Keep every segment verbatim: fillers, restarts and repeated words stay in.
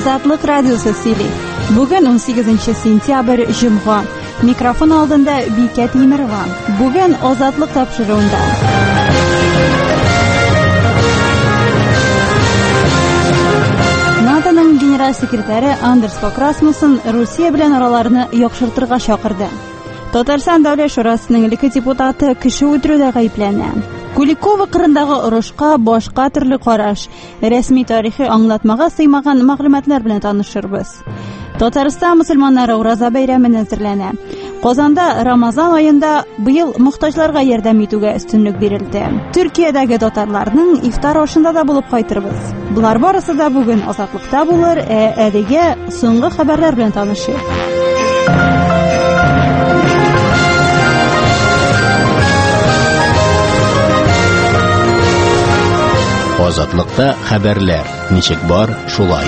Азатлык радиосы сөйли. Бүген он сигезенче сентябрь җомга. Микрофон алдында Бикә Тимерова. Бүген Азатлык тапшыруында. НАТОның генераль секретаре Андерс Фок Расмуссен Русия белән араларны яхшыртырга чакырды. Татарстан дәүләт шурасының элекке депутаты кеше үтерүдә гаепләнә. Куликова кырындагы орышка башка төрле караш, рәсми тарихи аңлатмага сыймаган мәгълүматлар белән танышырбыз. Татарстан мөселманнары Ураза бәйрәмен әзерләнә. Казанда Рамазан аенда быел мохтаҗларга ярдәм итүгә өстенлек бирелде. Төркиядәге татарларның ифтар ашында да булып кайтырбыз. Булар барысы да бүген Азатлыкта булыр, ә әлегә соңгы хәбәрләр белән танышыйк. Азатлыкта хәбәрләр. Ничек бар, шулай.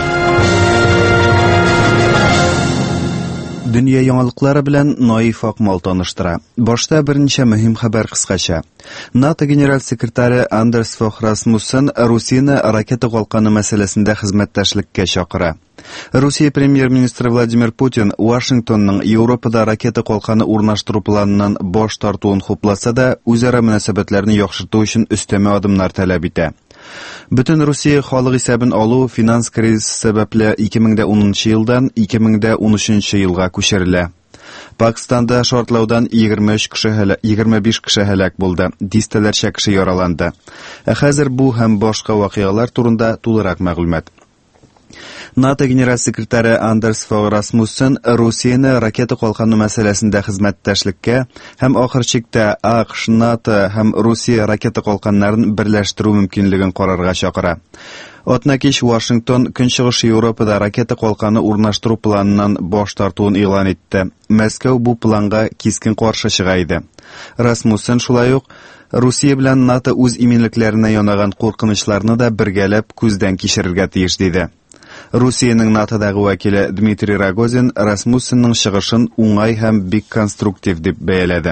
Дөнья яңалыклары белән Наиф Акмал таныштыра. Башта берничә мөһим хәбәр кыскача. НАТО генераль секретаре Андерс Фок Расмуссен Русияны ракета калканы мәсьәләсендә хезмәттәшлеккә чакыра. Русия премьер-министры Владимир Путин Вашингтонның Европада ракета калканы урнаштыру планыннан баш тартуын хупласа да, үзара мөнәсәбәтләрне яхшырту өчен өстәмә адымнар таләп итә. Бөтен Русия халык исәбен алу финанс кризисы сәбәпле ике мең унынчы елдан ике мең унөченче елга күчерелә. Пакистанда шартлаудан егерме өч кеше һәлак, егерме биш кеше һәлак булды, дистәләрчә кеше яраланды. Ә хәзер бу һәм башка вакыйгалар турында тулырак мәгълүмат. НАТО генераль секретаре Андерс Фок Расмуссен Русияны ракета калканы мәсьәләсендә хезмәттәшлеккә һәм ахыр чиктә АКШ, НАТО һәм Русия ракета калканнарын берләштерү мөмкинлеген карарга чакыра. Атнакич Вашингтон Көнчыгыш Европада ракета калканы урнаштыру планыннан баш тартуын игълан итте. Мәскәү бу планга кискен каршы чыга иде. Расмуссен шулай ук Русия белән НАТО үз иминлекләренә янаган куркынычларны да бергәләп күздән кичерергә тиеш диде. Русиянең НАТОдагы вәкиле Дмитрий Рогозин Расмуссенның чыгышын уңай һәм бик конструктив дип бәяләде.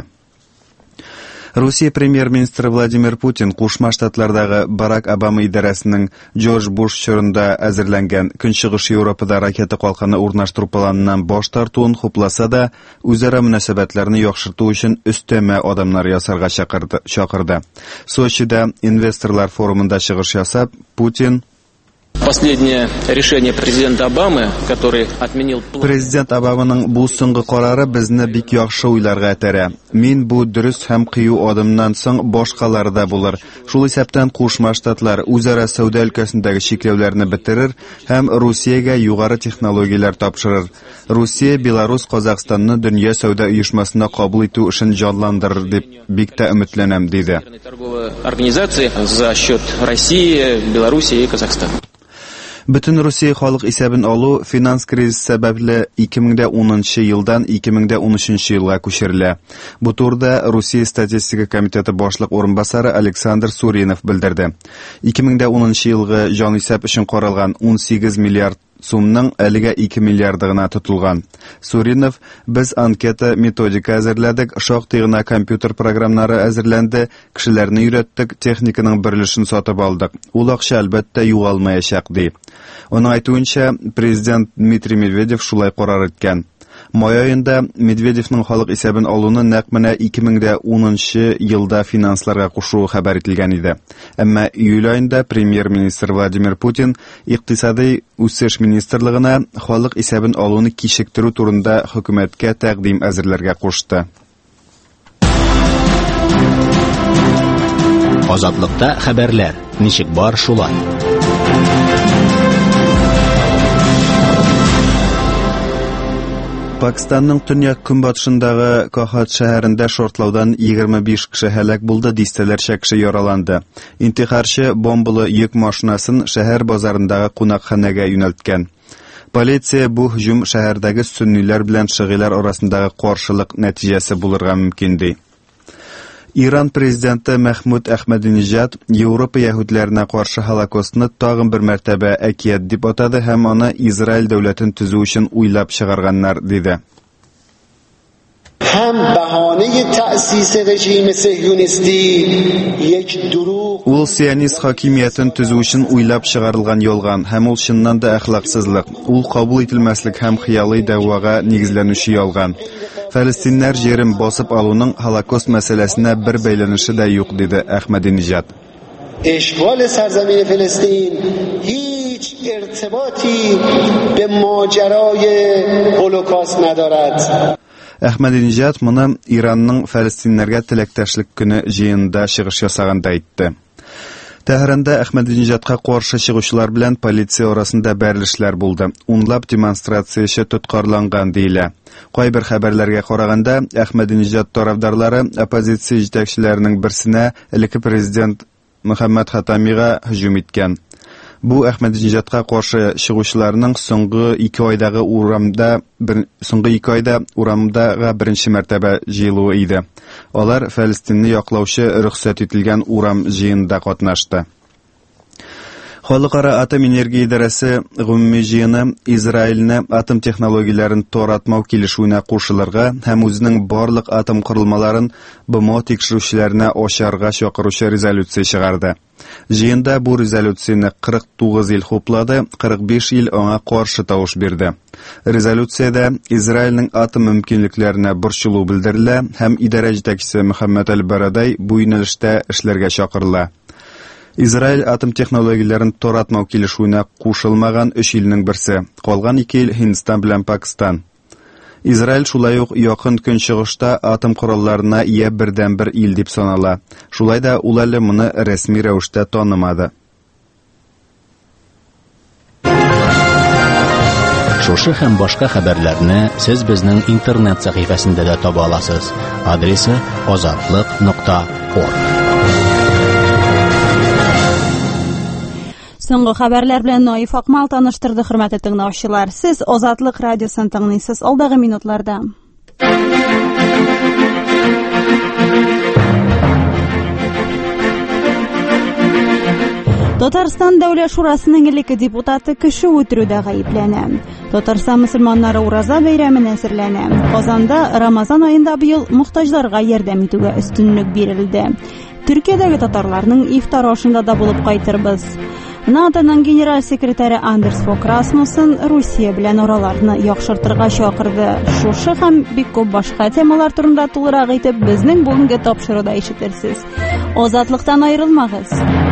Русия премьер-министры Владимир Путин Кушма Штатлардагы Барак Обама идарәсенең Джордж Буш чорында әзерләнгән Көнчыгыш Европада ракета калканы урнаштыру планыннан баш тартуын хупласа да, үзара мөнәсәбәтләрне яхшырту өчен өстәмә адымнар ясарга чакырды. чакырды. Сочида инвесторлар форумында чыгыш ясап, Путин Последнее решение президента Обамы, который отменил... Президент Обаманың бу соңгы карары безне бик яхшы уйларга этәрә. Мин бу дөрес һәм кыю адымнан соң башкалары да булыр. Шул исәптән Кушма Штатлар үзара сәүдә өлкәсендәге чикләүләрне бетерер һәм Русиягә югары технологияләр тапшырыр. Русия Беларусь Казакъстанны дөнья сәүдә оешмасына кабул итү эшен җанландырыр дип бик тә өметләнәм, диде. Организация за счет России, Беларуси и Казахстана. Бөтен Русия халык исәбен алу финанс кризисы сәбәпле ике мең унынчы елдан ике мең унөченче елга күчерелә. Бу турыда Русия статистика комитеты башлык урынбасары Александр Суринов белдерде. ике мең унынчы елгы җанисәп өчен каралган он сигез миллиард сумның әлегә ике миллиарды гына тотылган. Суринов: "Без анкета методика әзерләдек, шактый гына компьютер программнары әзерләнде, кешеләрне өйрәттек, техниканың берлешен сатып алдык. Ул акча әлбәттә югалмаячак", ди. Оның айтуынча, президент Дмитрий Медведев шулай карар иткән. Май аенда Медведевның халык исәбен алуны нәкъ менә ике мең унынчы елда финансларга кушуы хәбәр ителгән иде. Әмма июль аенда премьер-министр Владимир Путин икътисади үсеш министрлыгына халык исәбен алуны кичектерү турында хөкүмәткә тәкъдим әзерләргә кушты. Азатлыкта хәбәрләр. Ничек бар, шулай. Пакистанның төньяк көнбатышындагы Кахат шәһәрендә шартлаудан егерме биш кеше һәлак булды, дистәләрчә кеше яраланды. Интихарчы бомбалы йөк машинасын шәһәр базарындагы кунакханәгә юнәлткән. Полиция бу һөҗүм шәһәрдәге сөнниләр белән шигыләр арасындагы каршылык нәтиҗәсе булырга мөмкин ди. Иран президенты Мәхмүд Әхмәдинеҗад Европа яһүдләренә каршы Холокостны тагын бер мәртәбә әкият дип атады һәм аны Израиль дәүләтен төзү өчен уйлап чыгарганнар, диде. هم بهانه تأسیس رژیم صهیونیستی یک دروغ. Ул сионист хакимиятен төзү өчен уйлап чыгарылган ялган һәм ул чыннан да әхлаксызлык. Ул кабул ителмәслек һәм хыялый дәвага нигезләнүче ялган. Фәлестиннәр җирен басып алуның Холокост мәсьәләсенә бер бәйләнеше дә юк, диде Әхмәдинеҗад. اشغال سرزمین فلسطین هیچ ارتباطی به ماجرای هولوکاست ندارد. Әхмәдинеҗад моны Иранның Фәлестиннәргә теләктәшлек көне җыенында чыгыш ясаганда әйтте. Тәһранда Әхмәдинеҗадка каршы чыгучылар белән полиция арасында бәрелешләр булды. Унлап демонстрацияче тоткарланган диелә. Кайбер хәбәрләргә караганда, Әхмәдинеҗад тарафдарлары оппозиция җитәкчеләренең берсенә элекке президент Мөхәммәд Хатамига һөҗүм иткән. Бу Әхмәдинеҗадка каршы чыгучыларның соңгы ике айдагы урамда бер, соңгы ике айда урамдага беренче мәртәбә җыелуы иде. Алар Фәлестинне яклаучы рөхсәт ителгән урам җыенында катнашты. Халыкара атом энергия идарәсе гомуми җыены Израильне атом технологияләрен таратмау килешүенә кушылырга һәм үзенең барлык атом корылмаларын БМО тикшерүчеләренә ачарга чакыручы резолюция чыгарды. Җыенда бу резолюцияне кырык тугыз ил хуплады, кырык биш ил аңа каршы тавыш бирде. Резолюциядә Израильнең атом мөмкинлекләренә борчылу белдерелә һәм идарә җитәкчесе Мөхәммәд әл-Барадай бу юнәлештә эшләргә чакырыла. Израиль атом технологияләрен таратмау килешүенә кушылмаган өч илнең берсе. Калган ике ил Һиндстан белән Пакистан. Израиль шулай ук якын көнчыгышта атом коралларына ия бердән бер ил дип санала. Шулай да ул әле моны рәсми рәвештә танымады. Шушы һәм башка хәбәрләрне сез безнең интернет сәхифәсендә дә таба аласыз. Адресы азатлык нокта орг. Соңгы хәбәрләр белән Наиф Акмал таныштырды, хөрмәтле тыңлаучылар. Сез Азатлык радиосын тыңлыйсыз алдагы минутларда. Татарстан Дәүләт Шурасының элекке депутаты кеше үтерүдә гаепләнә. Татарстан мөселманнары ураза бәйрәмен әзерләнә. Казанда Рамазан аенда быел мохтаҗларга ярдәм итүгә өстенлек бирелде. Төркиядәге татарларның ифтар ашында да булып кайтырбыз. НАТОның генераль секретаре Андерс Фок Расмуссен Русия белән араларны яхшыртырга чакырды. Шушы һәм бик күп башка темалар турында тулырак әйтеп, безнең бүгенге тапшыруда ишетерсез. Азатлыктан аерылмагыз.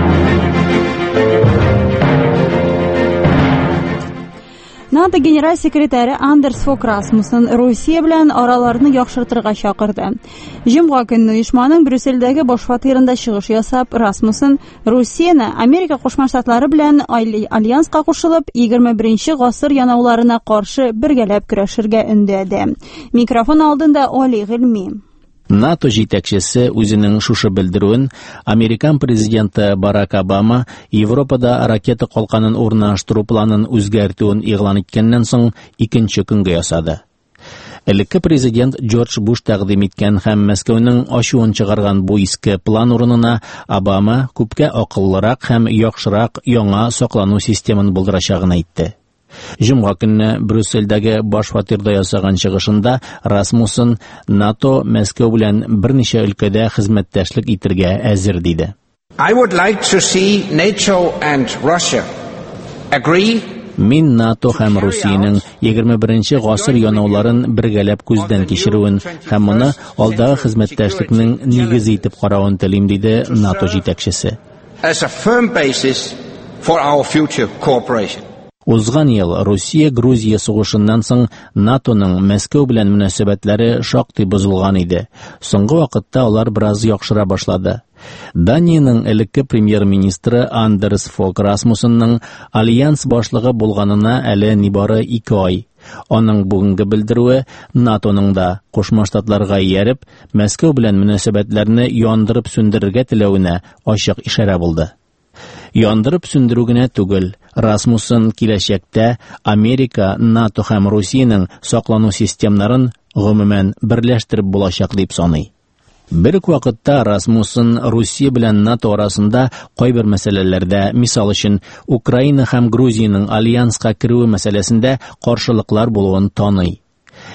НАТО генераль секретаре Андерс Фок Расмуссен Русия белән араларны яхшыртырга чакырды. Җомга көнне оешманың Брюссельдәге баш фатирында чыгыш ясап, Расмуссен Русияне Америка Кушма Штатлары белән альянска кушылып, егерме беренче гасыр янауларына каршы бергәләп көрәшергә өндәде. Микрофон алдында Али Гыйльми. НАТО җитәкчесе үзенең шушы белдерүен Американ президенты Барак Обама Европада ракета калканын урнаштыру планын үзгәртүен игълан иткәннән соң икенче көнгә ясады. Элекке президент Джордж Буш тәкъдим иткән һәм Мәскәүнең ачуын чыгарган бу иске план урынына Обама күпкә акыллырак һәм яхшырак яңа саклану системын булдырачагын әйтте. Җомга көнне Брюссельдәге баш фатирда ясаган чыгышында Расмуссен НАТО Мәскәү белән берничә өлкәдә хезмәттәшлек итәргә әзер диде. I would like to see NATO and Russia agree. Мин НАТО һәм Русиянең егерме беренче гасыр янауларын бергәләп күздән кичерүен һәм моны алдагы хезмәттәшлекнең нигезе итеп каравын телим, диде НАТО җитәкчесе. As a firm basis for our future cooperation. Узган ел Русия-Грузия сугышыннан соң НАТОның Мәскәү белән мөнәсәбәтләре шактый бозылган иде. Соңгы вакытта алар бераз яхшыра башлады. Даниянең элекке премьер-министры Андерс Фок Расмуссенның альянс башлыгы булганына әле нибары ике ай. Аның бүгенге белдерүе НАТОның да Кушма Штатларга ияреп, Мәскәү белән мөнәсәбәтләрне яндырып сүндерергә теләвенә ачык ишарә булды. Яндырып сүндерү генә түгел, Расмуссен киләчәктә Америка, НАТО һәм Русиянең саклану системнарын гомумән берләштереп булачак дип саный. Бер үк вакытта Расмуссен Русия белән НАТО арасында кайбер мәсьәләләрдә, мисал өчен Украина һәм Грузияның альянска керүе мәсьәләсендә каршылыклар булуын таный.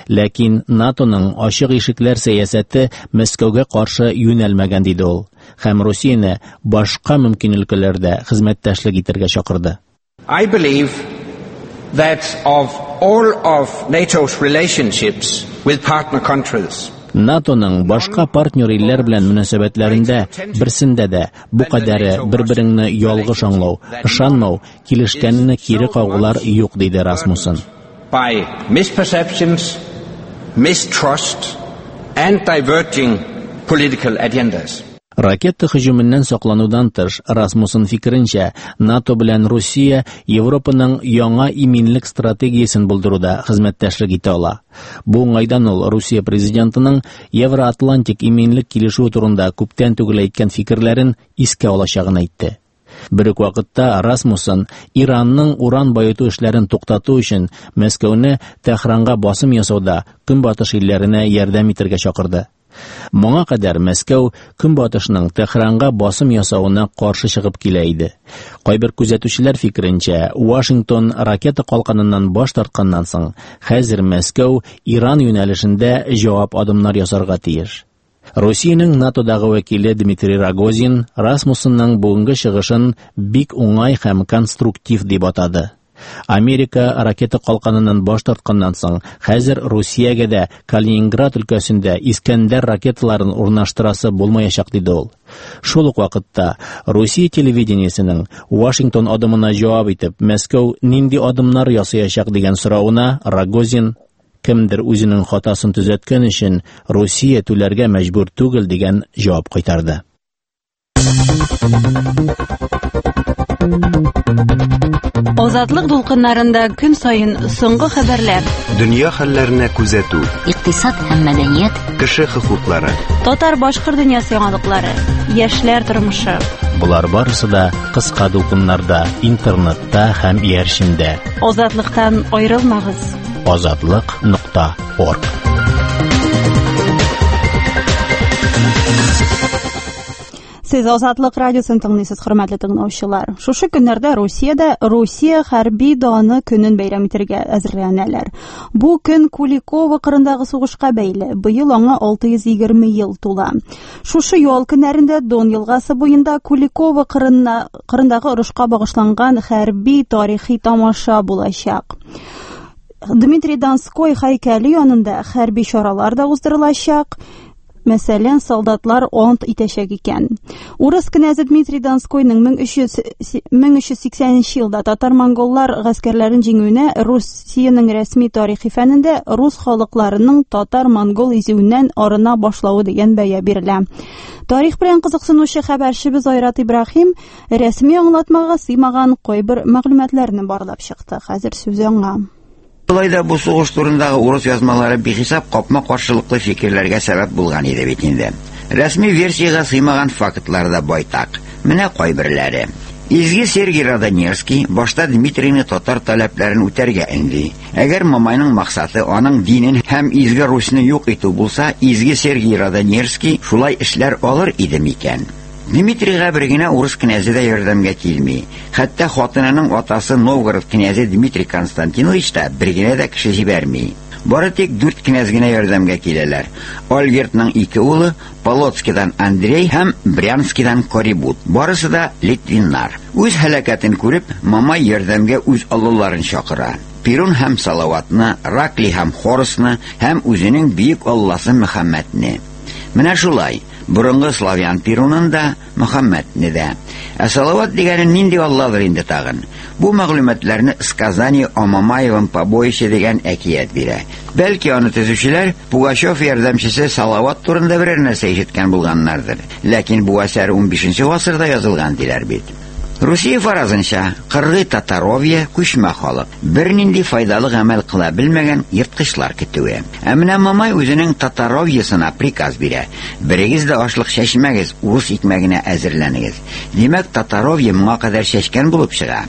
Ләкин НАТОның ачык ишекләр сәясәте Мәскәүгә каршы юнәлмәгән диде ул. Һәм Русияне башка мөмкин өлкәләрдә хезмәттәшлек итәргә чакырды. I believe that of all of NATO's relationships with partner countries, НАТОның башка партнер илләр белән мөнәсәбәтләрендә берсендә дә бу кадәре бер-береңне ялгыш аңлау, ышанмау, килешкәнне кире кагулар юк, диде Расмуссен. By misperceptions, mistrust and diverging political agendas. Ракета һөҗүменнән сакланудан тыш, Расмуссен фикеренчә, НАТО белән Русия Европаның яңа иминлек стратегиясен булдыруда хезмәттәшлек итә ала. Бу уңайдан ул Русия президентының Евроатлантик иминлек килешүе турында күптән түгел әйткән фикерләрен искә алачагын әйтте. Бер үк вакытта Расмуссен Иранның уран байыту эшләрен туктату өчен Мәскәүне Тәһранга басым ясауда көнбатыш илләренә ярдәм итәргә чакырды. Моңа кадәр Мәскәү көнбатышның Тәһранга басым ясауына каршы чыгып килә иде. Кайбер күзәтүчеләр фикеренчә, Вашингтон ракета калканыннан баш тартканнан соң, хәзер Мәскәү Иран юнәлешендә җавап адымнар ясарга тиеш. Русиянең НАТОдагы вәкиле Дмитрий Рогозин Расмуссенның бүгенге чыгышын бик уңай һәм конструктив дип атады. Америка ракета калканыннан баш тартканнан соң, хәзер Русиягә дә Калининград өлкәсендә Искәндәр ракеталарын урнаштырасы булмаячак, диде ул. Шул ук вакытта Русия телевидениесенең Вашингтон адымына җавап итеп, Мәскәү нинди адымнар ясаячак дигән сорауына Рогозин кемдер үзенең хатасын төзәткән өчен Русия түләргә мәҗбүр түгел дигән җавап кайтарды. Азатлык дулкыннарында көн сайын соңгы хәбәрләр. Дөнья хәлләренә күзәтү. Икътисад һәм мәдәният. Кеше хокуклары. Татар-башкорт дөньясы яңалыклары. Яшьләр тормышы. Булар барысы да кыска дулкыннарда, интернетта һәм иярчендә. Азатлыктан аерылмагыз. азатлык нокта орг. Сез Азатлык радиосын тыңлыйсыз, хөрмәтле тыңлаучылар. Шушы көннәрдә Русиядә Русия хәрби даны көнен бәйрәм итәргә әзерләнәләр. Бу көн Куликово кырындагы сугышка бәйле. Быел аңа алты йөз егерме ел тула. Шушы ял көннәрендә Дон елгасы буенда Куликово кырына кырындагы урышка багышланган хәрби тарихи тамаша булачак. Дмитрий Донской һәйкәле янында хәрби чаралар да уздырылачак. Мәсәлән, солдатлар ант итәчәк икән. Урыс князы Дмитрий Донскойның мең өч йөз сиксәненче елда татар-монголлар гаскәрләрен җиңүенә Русиянең рәсми тарихи фәнендә рус халыкларының татар-монгол изүеннән арына башлауы дигән бәя бирелә. Тарих белән кызыксынучы хәбәрчебез Айрат Ибраһим рәсми аңлатмага сыймаган кайбер мәгълүматларны барлап чыкты. Хәзер сүз аңа. Булайда бу сугыш турындагы урыс язмалары бихисап капма-каршылыклы фикерләргә сәбәп булган иде бит инде. Рәсми версиягә сыймаган фактлар да байтак. Менә кайберләре. Изге Сергей Радонежский башта Дмитрийны татар таләпләрен үтәргә инде. Әгәр Мамайның максаты аның динен һәм изге Русны юк итү булса, изге Сергей Радонежский шулай эшләр алыр иде микән? Дмитрийга бер генә урыс князы да ярдәмгә килми. Хәтта хатынының атасы Новгород князы Дмитрий Константинович та бер генә дә кеше җибәрми. Бары тик дүрт князь генә ярдәмгә киләләр. Ольгертның ике улы, Полоцкидан Андрей һәм Брянскидан Корибут. Барысы да литвиннар. Үз һәлакәтен күреп, Мамай ярдәмгә үз аллаларын чакыра. Перун һәм Салаватны, Ракли һәм Хоросны һәм үзенең бөек алласы Мөхәммәдне. Менә шулай. Бурынгы славян Перунында Мөхәммәдне дә. Ә Салават дигәне нинди алладыр инде тагын? Бу мәгълүматларны Сказани о Мамаевым побоище дигән әкият бирә. Бәлки аны төзүчеләр Пугачев ярдәмчесе Салават турында берәр нәрсә ишеткән булганнардыр. Ләкин бу әсәр унбишенче гасырда язылган диләр бит. Русия фаразынча, кыргый татаровия күчмә халык, бер нинди файдалы гамәл кыла белмәгән ерткычлар көтүе. Ә менә Мамай үзенең татаровиясына приказ бирә. Берегез дә ашлык чәчмәгез, урыс икмәгенә әзерләнегез. Димәк, татаровия моңа кадәр чәчкән булып чыга.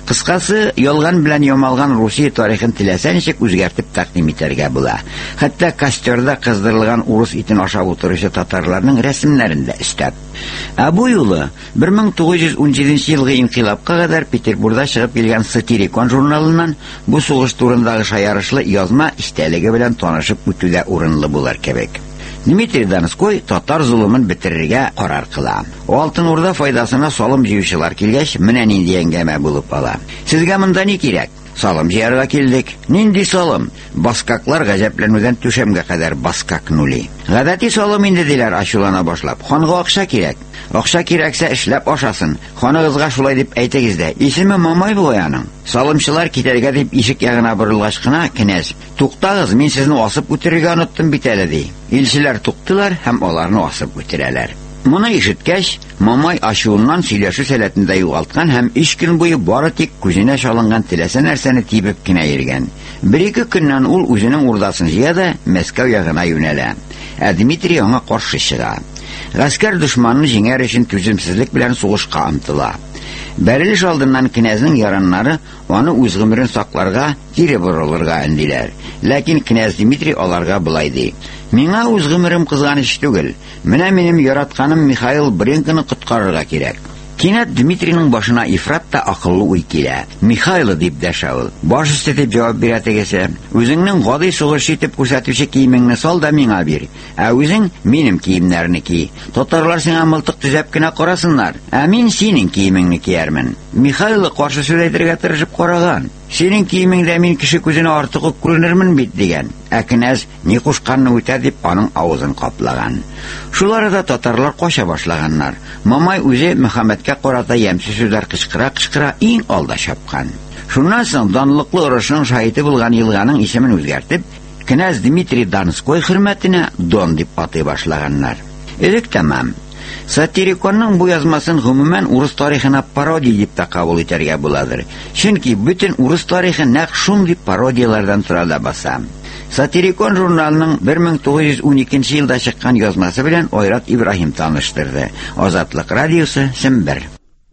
Кыскасы, ялган белән ямалган Русия тарихын теләсә ничек үзгәртеп тәкъдим итәргә була. Хәтта костерда кыздырылган урыс итен ашап утыручы татарларның рәсемнәрен дә өстәп. Ә бу юлы бер мең тугыз йөз ун җиденче елгы инкыйлабка кадәр Петербургда чыгып килгән Сатирикон журналыннан бу сугыш турындагы шаярышлы язма истәлеге белән танышып үтүдә урынлы булыр кебек. Дмитрий Донской татар зулымын бетерергә карар кыла. Алтын Урда файдасына салым җыючылар килгәч, менә нинди әңгәмә булып ала. Сезгә монда ни кирәк? Салым җыярга килдек. Нинди салым? Баскаклар гаҗәпләнүдән түшәмгә кадәр баскак нули. Гадәти салым инде диләр ачулана башлап. Ханга акча кирәк. Акча кирәксә эшләп ашасын. Ханыгызга шулай дип әйтегез дә. Исеме Мамай бугай аның. Салымчылар китәргә дип ишек ягына борылгач кына, князь, туктагыз, мин сезне асып үтерергә оныттым бит әле ди. Илчеләр туктылар һәм аларны асып үтерәләр. Моны ишеткәч, Мамай ачуыннан сөйләшү сәләтендә югалткан һәм өч көн буе бары тик күзенә шалынган теләсә нәрсәне тибеп кенә йөргән. Бер-ике көннән ул үзенең урдасын җыя да Мәскәү ягына юнәлә. Ә Дмитрий аңа каршы чыга. Гаскәр дошманны җиңәр өчен түземсезлек белән сугышка омтыла. Бәрелеш алдыннан князьнең яраннары аны үз гомерен сакларга, кире борылырга өндиләр. Ләкин князь Дмитрий аларга булай ди: "Миңа үз гомерем кызганыч түгел. Менә минем яратканым Михаил Бренканы коткарырга кирәк." Кинәт Дмитрийның башына ифрат та акыллы уй килә. "Михаил" дип дәшә ул. Баш өсте дип җавап бирә тегесе. "Үзеңнең гади сугыш итеп күрсәтүче киемеңне сал да миңа бир. Ә үзең минем киемнәрне ки. Татарлар сиңа мылтык төзәп кенә карасыннар. Ә мин синең киемеңне киярмен." Михаил каршы сөйләтергә тырышып караган. "Синең киемеңдә мин кеше күзенә артык ук күренермен бит" дигән. Ә князь ни кушканны үтә дип аның авызын каплаган. Шулар да татарлар кача башлаганнар. Мамай үзе Мөхәммәткә карата ямьсез сүзләр кычкыра-кычкыра иң алда чапкан. Шуннан соң данлыклы орышның шаһиты булган елганың исемен үзгәртеп, князь Дмитрий Донской хөрмәтенә Дон дип атый башлаганнар. Элек тәмам. Сатириконның бу язмасын гомумән урыс тарихына пародия дип та кабул итәргә буладыр. Чөнки бөтен урыс тарихы нәкъ шундый пародиялардан тора да баса. Сатирикон журналының бер мең тугыз йөз ун икенче елда чыккан язмасы белән Айрат Ибраһим таныштырды. Азатлык радиосы, Сембер.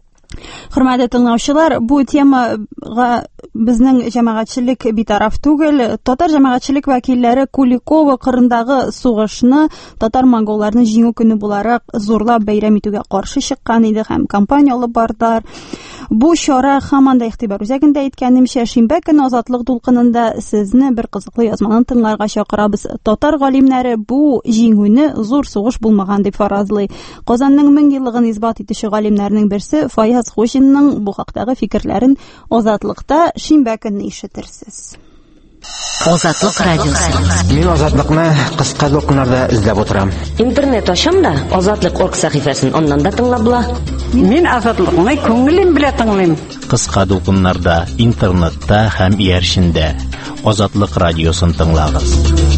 Хөрмәтле тыңлаучылар, бу темага безнең җәмәгатьчелек битараф түгел. Татар җәмәгатьчелек вәкилләре Куликова кырындагы сугышны татар-монголларны җиңү көне буларак зурлап бәйрәм итүгә каршы чыккан иде һәм кампания алып бардылар. Бу чара һаман да игътибар үзәгендә иткәнемчә, шимбә көне Азатлык дулкынында сезне бер кызыклы язманы тыңларга чакырабыз. Татар галимнәре бу җиңүне зур сугыш булмаган дип фаразлый. Казанның мең еллыгын исбат итүче галимнәрнең берсе Фаяз Хушинның бу хакдагы фикерләрен Азатлыкта шимбә көнне ишетерсез. Азатлык радиосы. Мин Азатлыкны кыска докумнарда эзләп утырам. Интернет ачам да Азатлык орг сәхифәсен аннан да тыңлап була. Мин Азатлыкны күңелем белән тыңлыйм. Кыска докумнарда, интернетта һәм иярчендә Азатлык радиосын тыңлагыз.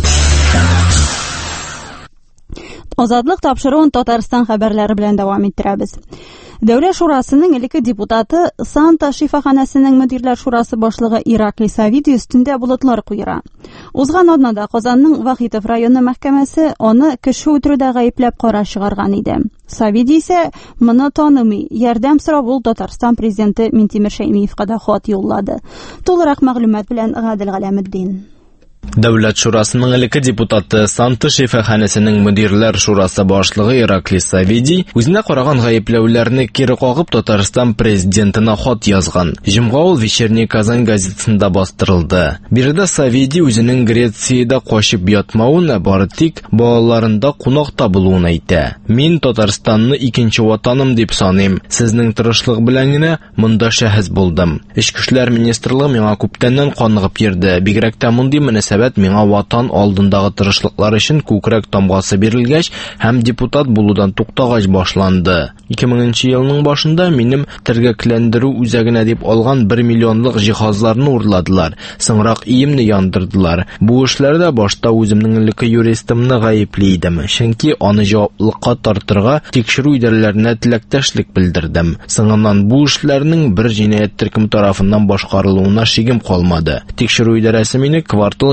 Азатлык тапшыруын Татарстан хәбәрләре белән дәвам иттерәбез. Дәүләт шурасының элекке депутаты Санта шифаханәсенең мөдирләр шурасы башлыгы Ираклий Савидий өстендә болытлар куера. Узган атнада Казанның Вахитов районы мәхкәмәсе аны кеше үтерүдә гаепләп карар чыгарган иде. Савидий исә моны танымый, ярдәм сорап ул Татарстан президенты Минтимер Шәймиевкә дә хат юллады. Тулырак мәгълүмат белән Гадел Галәметдин. Дәүләт шурасының элекке депутаты Санты шифаханәсенең мөдирләр шурасы башлыгы Ираклий Савидий үзенә караган гаепләүләрне кире кагып Татарстан президентына хат язган. Җомга ул Вечерний Казань газетасында бастырылды. Биредә Савидий үзенең Грециядә качып ятмавын, бары тик балаларында кунакта булуын әйтә. Мин Татарстанны икенче ватаным дип саныйм. Сезнең тырышлык белән генә монда шәһис булдым. Ички эшләр министрлыгы миңа күптәннән каныгып йөрде. Бигрәк тә мондый мөнәсәбәт миңа ватан алдындагы тырышлыклар өчен күкрәк тамгасы бирелгәч һәм депутат булудан туктагач башланды. ике меңенче елның башында минем тергәкләндерү үзәгенә дип алган бер миллионлык җиһазларны урладылар. Соңрак иемне яндырдылар. Бу эшләрдә башта үземнең элекке юристымны гаепли идем. Чөнки аны җаваплылыкка тартырга тикшерү идарәләренә теләктәшлек белдердем. Соңыннан бу эшләрнең бер җинаять төркем тарафыннан башкарылуына шигем калмады. Тикшерү идарәсе мине квартал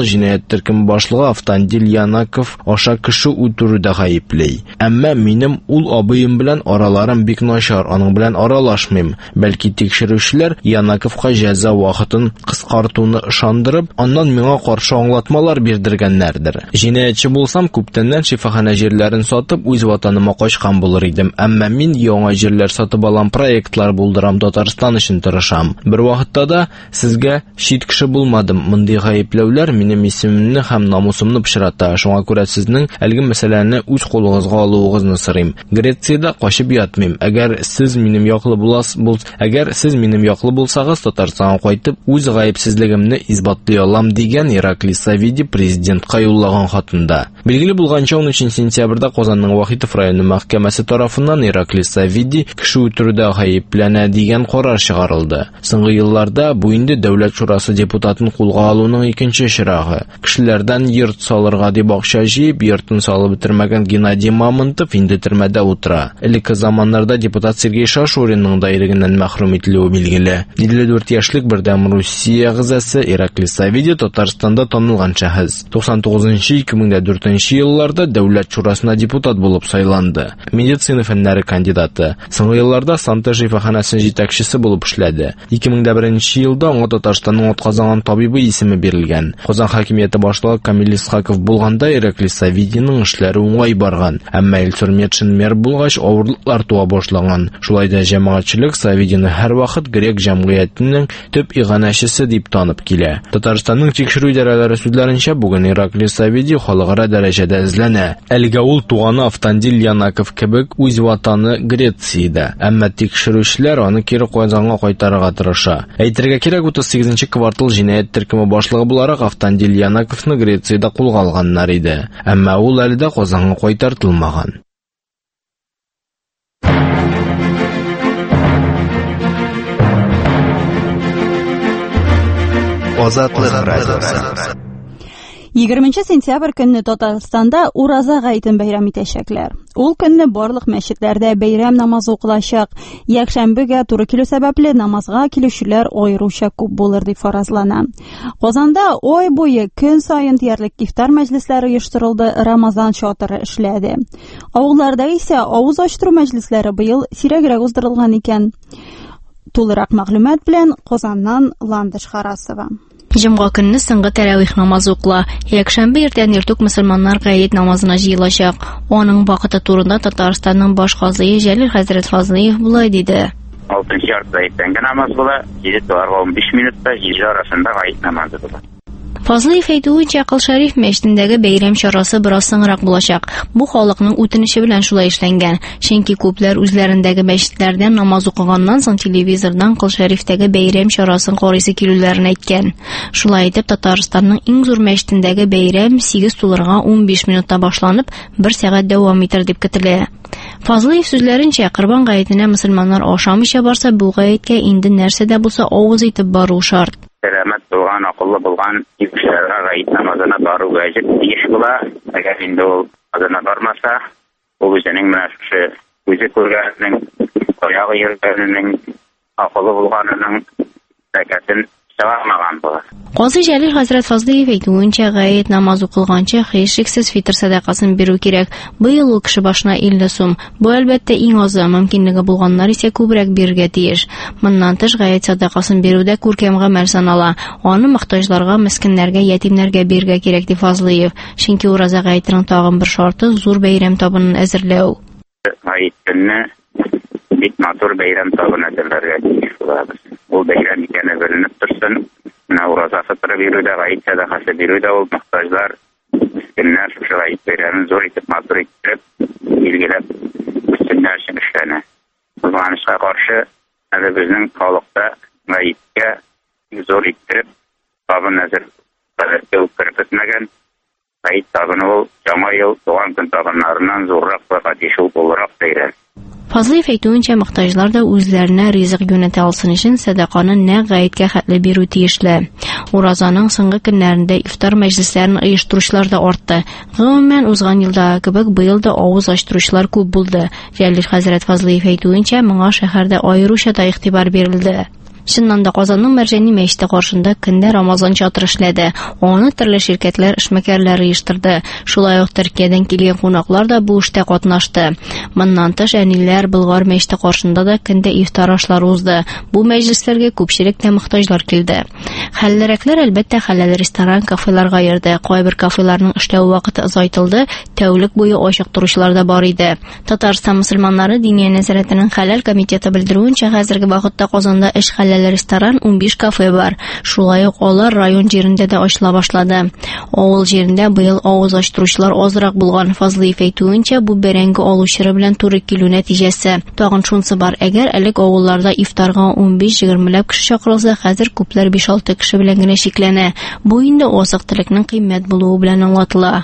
җинаять төркеме башлыгы Автандил Янаков аша кеше үтерүдә гаеплей. Әмма минем ул абыем белән араларым бик начар, аның белән аралашмыйм. Бәлки тикшерүчеләр Янаковка җәза вакытын кыскартуны ышандырып, аннан миңа каршы аңлатмалар бирдергәннәрдер. Җинаятчы булсам, күптәннән шифахана җирләрен сатып, үз ватаныма качкан булыр идем. Әмма мин яңа җирләр сатып алам, проектлар булдырам, Татарстан өчен тырышам. Бер вакытта да сезгә шит кеше булмадым. Мондый гаепләүләр минем исемемне һәм намусымны пычрата. Шуңа күрә сезнең әлеге мәсьәләне үз кулыгызга алуыгызны сорыйм. Грециядә качып ятмыйм. Әгәр сез минем яклы буласыз, бул, әгәр сез минем яклы булсагыз, Татарстанга кайтып, үз гаепсезлегемне исбатлый алам дигән Ираклий Савиди президентка юллаган хатында. Билгеле булганча, он өченче сентябрьдә Казанның Вахитов районы мәхкәмәсе тарафыннан Ираклий Савиди кеше үтерүдә гаепләнә дигән карар чыгарылды. Соңгы елларда бу инде Дәүләт шурасы депутатын кулга алуның икенче чирагы. Кешеләрдән йорт салырга дип акча җыеп, йортын салып бетермәгән Геннадий Мамонтов инде төрмәдә утыра. Элекке заманнарда депутат Сергей Шашуринның да ирегеннән мәхрүм ителүе билгеле. илле дүрт яшьлек бердәм Русия гызасы Ираклий Савиди Татарстанда танылган шәхес. туксан тугызынчы - ике мең дүртенче елларда Дәүләт шурасына депутат булып сайланды. Медицина фәннәре кандидаты. Соңгы елларда Санта шифаханәсенең җитәкчесе булып эшләде. ике мең беренче елда аңа Татарстанның атказанган табибы исеме бирелгән. Казан хакимияте башлыгы Камил Исхаков булганда Ираклий Савидиның эшләре уңай барган. Әмма Илсур Метшин мэр булгач авырлыклар туа башлаган. Шулай да җәмәгатьчелек Савидины һәр вакыт грек җәмгыятенең төп иганәчесе дип танып килә. Татарстанның тикшерү идарәләре сүзләренчә, бүген Ираклий Савиди халыкара дәрәҗәдә эзләнә. Әлегә ул туганы Автандил Янаков кебек үз ватаны Грециядә. Әмма тикшерүчеләр аны кире Казанга кайтарырга тырыша. Әйтергә кирәк, утыз сигезенче квартал җинаять төркеме башлыгы буларак Автандил Янаковны Грециядә кулга алганнар иде. Әмма ул әле дә Казанга кайтартылмаган. Азатлык радиосы. егерменче сентябрь көнне Татарстанда Ураза гаетен бәйрәм итәчәкләр. Ул көнне барлык мәчетләрдә бәйрәм намазы укылачак. Якшәмбегә туры килү сәбәпле намазга килүчеләр аеруча күп булыр дип фаразлана. Казанда ай буе көн сайын диярлек ифтар мәҗлесләре оештырылды, Рамазан чатыры эшләде. Авылларда исә авыз ачтыру мәҗлесләре быел сирәгрәк уздырылган икән. Тулырак мәгълүмат белән Казаннан Ландыш Харасова. Җомга көнне соңгы тәравих намазы укыла. Якшәмбе иртән иртүк мөселманнар гает намазына җыелачак. Аның вакыты турында Татарстанның баш казые Җәлил хәзрәт Фазлыев булай диде. алтынчы яртыда иртәнге намаз була, җиде он биш минутта җиде арасында гает намазы була. Фазлыев әйтүенчә, Кыл Шәриф мәчетендәге бәйрәм чарасы бераз соңрак булачак. Бу халыкның үтенече белән шулай эшләнгән. Чөнки күпләр үзләрендәге мәчетләрдә намаз укыганнан соң телевизордан Кыл Шәрифтәге бәйрәм чарасын карыйсы килүләрен әйткән. Шулай итеп, Татарстанның иң зур мәчетендәге бәйрәм сигез тулырга ун биш минутта башланып, бер сәгать дәвам итер дип көтелә. Фазлыев сүзләренчә, Корбан гаетенә мөселманнар ашамыйча барса, бу гаеткә инде нәрсә дә булса авыз итеп бару шарт. Сәламәт булган, акыллы булган кешеләргә гаит намазына бару ваҗиб тиеш була. Әгәр инде ул намазына бармаса, ул үзенең менә шушы үзе күргәннең, аягы йөргәннең, акыллы булганның зәкатын чыгармаган була. Казый Җәлил хәзрәт Фазлыев әйтүенчә, гает намаз укылганча һичшиксез фитр садакасын бирү кирәк. Быел ул кеше башына илле сум. Бу әлбәттә иң азы, мөмкинлеге булганнар исә күбрәк бирергә тиеш. Моннан тыш гает садакасын бирүдә күркәм гамәл санала. Аны мохтаҗларга, мискиннәргә, ятимнәргә бирергә кирәк ди Фазлыев. Чөнки Ураза гаетенең тагын бер шарты зур бәйрәм табынын әзерләү. Гаетне бик матур бәйрәм табын әзерләргә тиеш булабыз. Ул бәйрәм икәнне беленеп торсын. Ураза фитры бирүдә, гаит садакасы бирүдә ул мохтаҗлар, мискиннәр шушы гаит бәйрәмен зур итеп, матур итеп, билгеләп үстеннәр өчен эшләнә. Булганышка каршы, әле безнең халыкта гаиткә зур итеп табын әзерләргә үкереп бетмәгән. Гаит табыны ул яңа ел туган көн табыннарыннан зуррак вә катишул буларак бәйрәм. Фазлыев әйтүенчә, мохтаҗлар да үзләренә ризык юнәтә алсын өчен садаканы нәкъ гаеткә хәтле бирү тиешле. Уразаның соңгы көннәрендә ифтар мәҗлесләрен оештыручылар да артты. Гомумән узган елда кебек быел да авыз ачтыручылар күп булды. Җәлил хәзрәт Фазлыев әйтүенчә, моңа шәһәрдә аеруча да игътибар бирелде. Чыннан да Казанның Мәрҗани мәчете каршында көндә Рамазан чатыры эшләде. Аны төрле ширкәтләр эшмәкәрләре оештырды. Шулай ук Төркиядән килгән кунаклар да бу эштә катнашты. Моннан тыш әниләр Болгар мәчете каршында да көндә ифтар ашлары узды. Бу мәҗлесләргә күпчелек тә мохтаҗлар килде. Хәлләрәкләр әлбәттә хәлләр ресторан, кафеларга йөрде. Кайбер кафеларның эшләү вакыты озайтылды, тәүлек буе ачык торучылар да бар иде. Татарстан мөселманнары Диния нәзарәтенең хәләл комитеты белдерүенчә, хәзерге вакытта Казанда эш хәләл ресторан, унбиш кафе бар. Шулай ук алар район җирендә дә ачыла башлады. Авыл җирендә быел авыз ачтыручылар азрак булган. Фазлыев әйтүенчә, бу бәрәңге алучылар белән туры килү нәтиҗәсе. Тагын шунысы бар, әгәр элек авылларда ифтарга унбиш-егерме ләп кеше чакырылса, хәзер күпләр биш-алты кеше белән генә шикләнә. Бу инде азык-төлекнең кыйммәт булуы белән аңлатыла.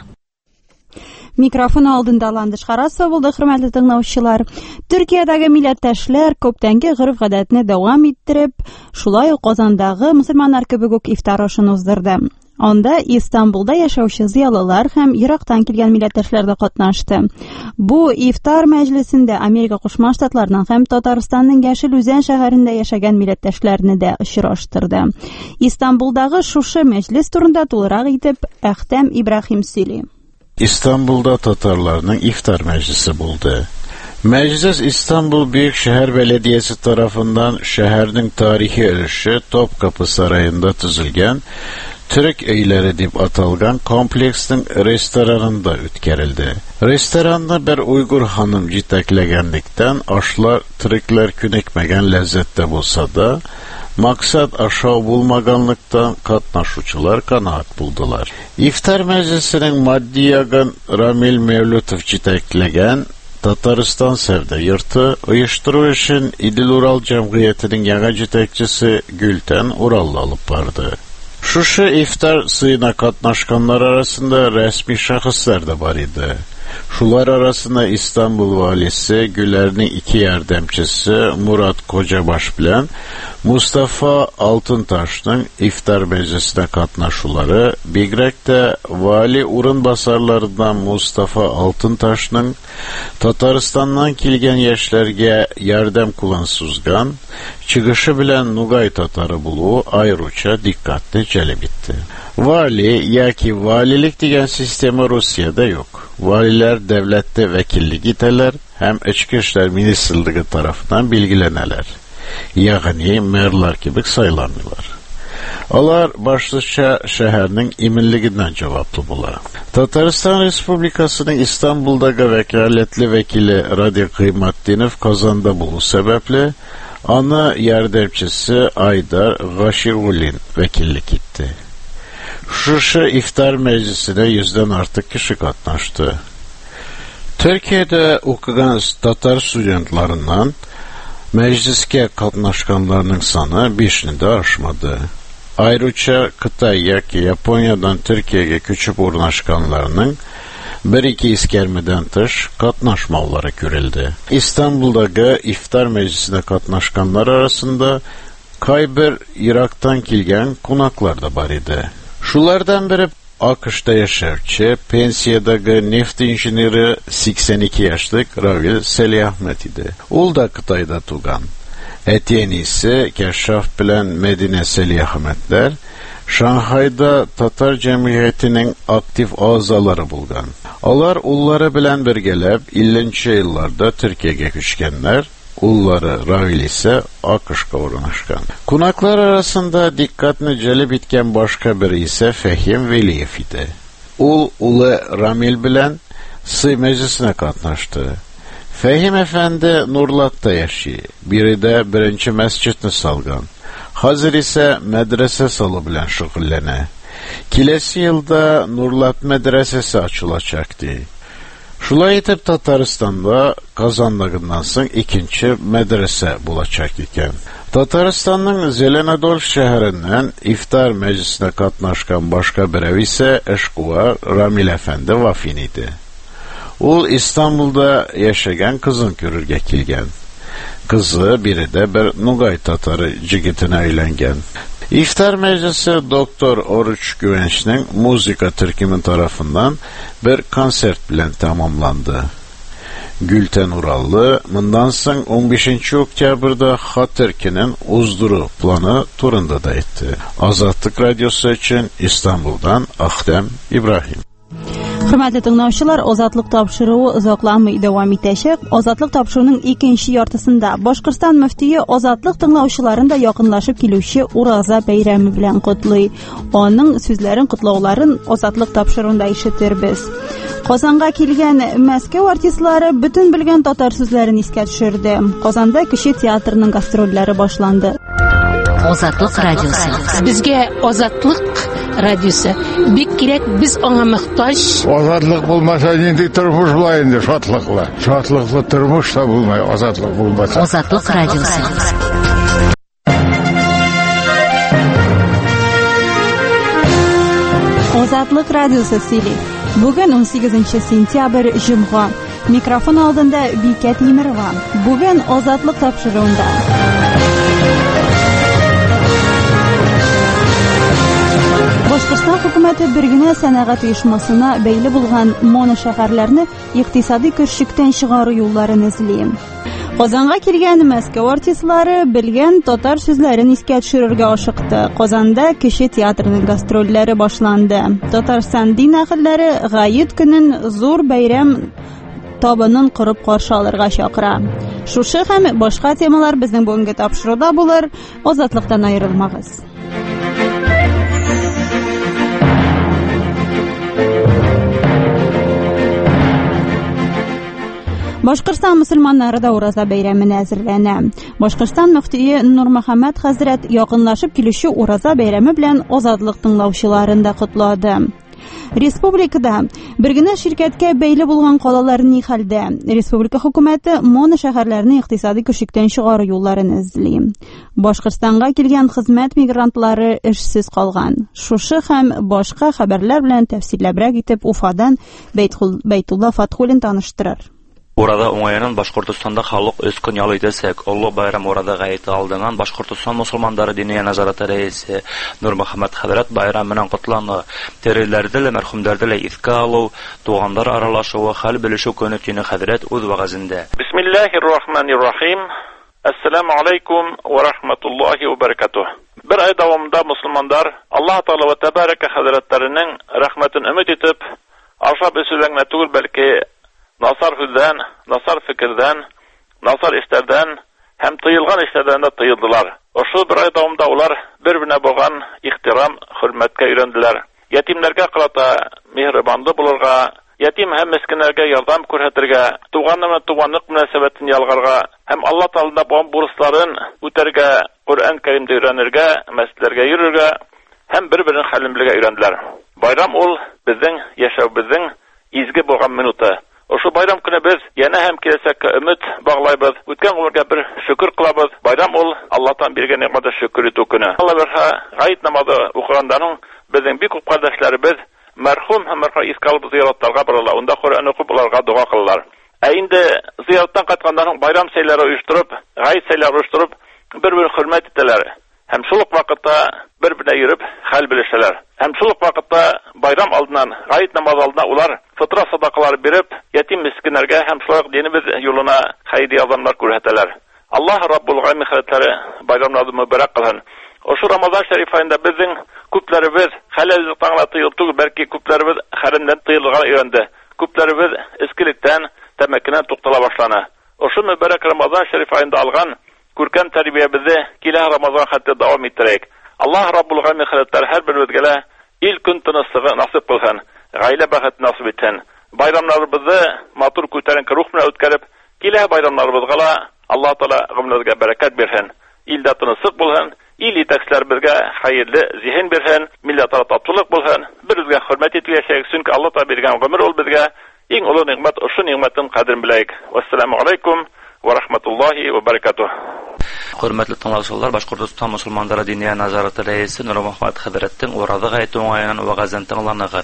Микрофон алдында Ландыш Харасова булды, хөрмәтле тыңлаучылар. Төркиядәге милләттәшләр күптәнге гореф-гадәтне дәвам иттереп, шулай ук Казандагы мөселманнар кебек үк ифтар ашын уздырды. Анда Истанбулда яшәүче зыялылар һәм Ирактан килгән милләттәшләр дә катнашты. Бу ифтар мәҗлесендә Америка Кушма Штатларының һәм Татарстанның Яшел Үзән шәһәрендә яшәгән милләттәшләрне дә очраштырды. Истанбулдагы шушы мәҗлес турында тулырак итеп Әхтәм Ибраһим сөйли. İstanbul'da Tatarlarının iftar meclisi buldu. Meclis İstanbul Büyükşehir Belediyesi tarafından şehrin tarihi ölüşü Topkapı Sarayı'nda tüzülgen Türk Öyleri dip atalgan kompleksin restoranında ütkerildi. Restoranda bir Uygur hanım jiteklegenlikten aşlar Türkler künekmegen lezzette bulsa da maksat aşağı bulmaganlıktan katnaşucular kanaat buldular. İftar meclisinin maddi yagın Ramil Mevlütov jiteklegen Tataristan Sevde yurtu uyuşturucu için İdil Ural Cemiyeti'nin yana jitekçisi Gülten Ural'la alıp vardı. Şuşu iftar sıyına katnaşkanlar arasında resmi şahıslar da var idi. Şular arasında İstanbul valisi Güler'nin iki yardımcısı Murat Kocabaş bilen Mustafa Altıntaş'ın iftar meclisine katnaşuları, bigrek de vali urunbasarlarından Mustafa Altıntaş'ın Tataristan'dan kilgen yeşlerge yardım kulansuzgan, çıkışı bilen Nugay Tatarı buluğu ayrıca dikkatli celebitti. Vali, ya ki valilik diyen sistemi Rusya'da yok. Valiler devlette vekillik iteler, hem İçki İşler Ministerliği tarafından bilgileneler. Yani merler gibi sayılanırlar. Onlar başlıca şehirinin iminliğinden cevaplı bula. Tataristan Respublikası'nın İstanbul'daki vekaletli vekili Radi Kıymatdinov Kazan'da bulu sebeple ana yardımcısı Aydar Gaşirulin vekillik etti. Şuşu iftar meclisine yüzden artık kişi katnaştı. Türkiye'de okuyan Tatar studentlarından mecliske katnaşkanlarının sanı beşini de aşmadı. Ayrıca Kıtay yaki Japonya'dan Türkiye'ye küçük urnaşkanlarının bir iki iskermeden tış katnaşmaları görüldü. İstanbul'daki iftar meclisine katnaşkanlar arasında Kayber Irak'tan kilgen konaklar da var idi. Şulardan biri Akış'ta yaşavçı, pensiyadaki neft injineri seksen iki yaşlık Ravil Selih Ahmet idi. Ul da Kıtay'da tugan. Etenisi Keşaf bilen Medine Selih Ahmetler, Şanghay'da Tatar Cemiyeti'nin aktif azaları bulgan. Onlar ulları bilen bir gelip, illinci yıllarda Türkiye'ye küçkenler, ulları Ravil ise Akış'ka uğraşkan. Kunaklar arasında dikkatini celip etken başka biri ise Fehim Veliyev idi. Ul, ulu Ramil bilen Sıy meclisine katnaştı. Fehim Efendi Nurlat'ta yaşıyor. Biri de birinci mescidini salgan. Hazır ise medrese salı bilen şıkıllene. Kilesi yılda Nurlat medresesi açılacaktı. Şulay etip Tataristan'da Kazanlığından sonra ikinci medrese bulacak iken. Tataristan'ın Zelenadol şehrinden iftar meclisine katnaşkan başka bir ev ise Eşkuva Ramil Efendi Vafin idi. Ul İstanbul'da yaşayan kızın körürge kilgen. Kızı biri de bir Nugay Tatarı cigitine eylengen. İftar meclisi Doktor Oruç Güvenç'nin müzika Türk'ümün tarafından bir konsert bilen tamamlandı. Gülten Urallı, mından soň on beşinci oktyabrda Hatır günün uzduru planı turunda da etti. Azatlık Radyosu için İstanbul'dan Akdem İbrahim. Hürmetli dinləyicilər, Azadlıq tapşırığı uzaqlanmay davam etəcək. Azadlıq tapşırığının ikinci yartısında Başqırıstan müftüyü Azadlıq dinləyicilərin də yaxınlaşıb kilişi Uraza beyrəmi bilan qutlayır. Onun sözlərin, qutlauların Azadlıq tapşırığında eşitirbiz. Qozonga kelgan Moskva artistlari bütün bilgan tatar sözlərini esga tushirdi. Qozonda kishi teatrining gastrollari boshlandi. Azadlıq Radyosu. Bizga Azadlıq Radyosu bek kerak, biz ona muhtoj. Azadlıq bo'lmasa endi turmush bo'laydi, shodliqla. Shodliqli turmush da bo'lmay, azadlıq bo'lmasa. Azadlıq Radyosu. Azadlıq Radyosu sili. Bugün on sekizinci sentyabr Cuma. Mikrofon oldunda Bekat Yemirova. Bugün Azadlıq tapşırığında. Башкортстан хөкүмәте бергенә сәнәгать оешмасына бәйле булган моно шәһәрләрне икътисади көрчектән чыгару юлларын эзли. Казанга килгән Москва артистлары белгән татар сүзләрен искә төшерергә ашыкты. Казанда кеше театрының гастрольләре башланды. Татарстан дин әһелләре Гаит көнен зур бәйрәм табынын кырып каршы алырга чакыра. Шушы һәм башка темалар безнең бүгенге тапшыруда булыр. Азатлыктан аерылмагыз. Башкортстан мөселманнары да Ураза бәйрәменә әзерләнә. Башкортстан мөфтие Нурмөхәммәд хәзрәт якынлашып килүче Ураза бәйрәме белән азатлык тыңлаучыларын да котлады. Республикада бер генә ширкәткә бәйле булган калалар ни хәлдә? Республика хөкүмәте моно шәһәрләрне икътисади көчлектән чыгару юлларын эзли. Башкортстанга килгән хезмәт мигрантлары эшсез калган. Шушы һәм башка хәбәрләр белән тәфсилләбрәк итеп Уфадан Бәйтулла Фатхуллин таныштырыр. Урада уңайынан Башкортстанда халык өс көн ял итәсәк, Уллы байрам урада гаете алдыган Башкортстан мусулмандары диния назараты рәисе Нурмөхәммәд хәзрәт байрам менән котланы. Тереләрдә лә мәрхүмнәрдә лә искә алу, тугандар аралашуы, хәл белешү көне тине хәзрәт үз вагызында. Бисмиллаһир-рахманир-рахим. Ассаламу алейкум ва рахматуллахи ва баракатух. Бер ай дәвамында мусулмандар Аллаһ Таала ва тәбарәкә хәзрәтләренең рәхмәтен өмид итеп, ашап эсүләнгә түгел, бәлки Насар хүздән, насар фикердән, насар эшләрдән һәм тыелган эшләрдән дә тыелдылар. Ошо бер ай дәвамында улар бер-беренә булган ихтирам, хөрмәткә өйрәнделәр. Ятимнәргә карата мехрибанлы булырга, ятим һәм мискиннәргә ярдәм күрсәтергә, туганны туганлык мөнәсәбәтен ялгарга һәм Аллаһ Таалада булган бурычларын үтәргә, Куръан Кәримдә өйрәнергә, мәсҗедләргә йөрергә һәм бер-берен хәлен белергә өйрәнделәр. Байрам ул безнең яшәүбезнең изге булган минуты. Ошо байрам көне без яна һәм киләсәккә өмет баглайбыз. Үткән гомергә бер шөкер кылабыз. Байрам ул Аллаһтан биргән ниъмәткә шөкер итү көне. Алла бирһә, гаит намазы укыгандан безнең бик күп кардәшләребез мәрхүм һәм мәрхүм искалып зыяраттарга баралар. Унда Куръан укып уларга дуа кылалар. Ә инде зыяраттан кайткандан байрам сәйләре оештырып, гаит сәйләре оештырып, бер-бер хөрмәт итәләр. Һәм шул ук вакытта бер-беренә йөреп хәл белешәләр. Һәм шул ук вакытта байрам алдыннан, гаит намаз алдына улар фитра садакалар биреп, ятим мискиннәргә һәм шулай динебез юлына хәйри азамнар күрсәтәләр. Аллаһ Раббул Галәмин хәзрәтләре байрамнарны мөбарәк кылсын. Ошо Рамазан шәриф аенда безнең күпләребез хәләллектән тыелып түгел, бәлки күпләребез хәрәмдән тыелырга өйрәнде. Күпләребез эскелектән, тәмәкенән туктала башлана. Ошо мөбарәк Рамазан шәриф аенда алган күркәм тәрбиябезне килә Рамазан хәтта дәвам иттерәк. Аллаһ Раббул Галәмин хәзрәтләре һәрберебезгә ил көн тынычлыгы насыйп кылсын. Гаилә бәхет насыйп итсен. Байрамнарыбызны матур күтәренке рух белән үткәреп, килә байрамнарыбызга ла Аллаһ Таала гомрегә бәрәкәт бирһен. Илдә тынычлык булсын, ил итәкчеләребезгә хәерле зиһен бирһен, милләтара татлык булсын. Бербезгә хөрмәт итеп яшәйек, чөнки Аллаһ Таала биргән гомер ул безгә иң олы ниъмәт. Ошо ниъмәтен кадерен беләйек. Вассаламу алейкум ва рахматуллахи ва баракатух. Хөрмәтле тыңлаучылар, Башкортстан мусулмандары диния назараты рәисе Нурмөхәммәд хәзрәттән Ураза гаете уңаеннан вагазын тыңланыгыз.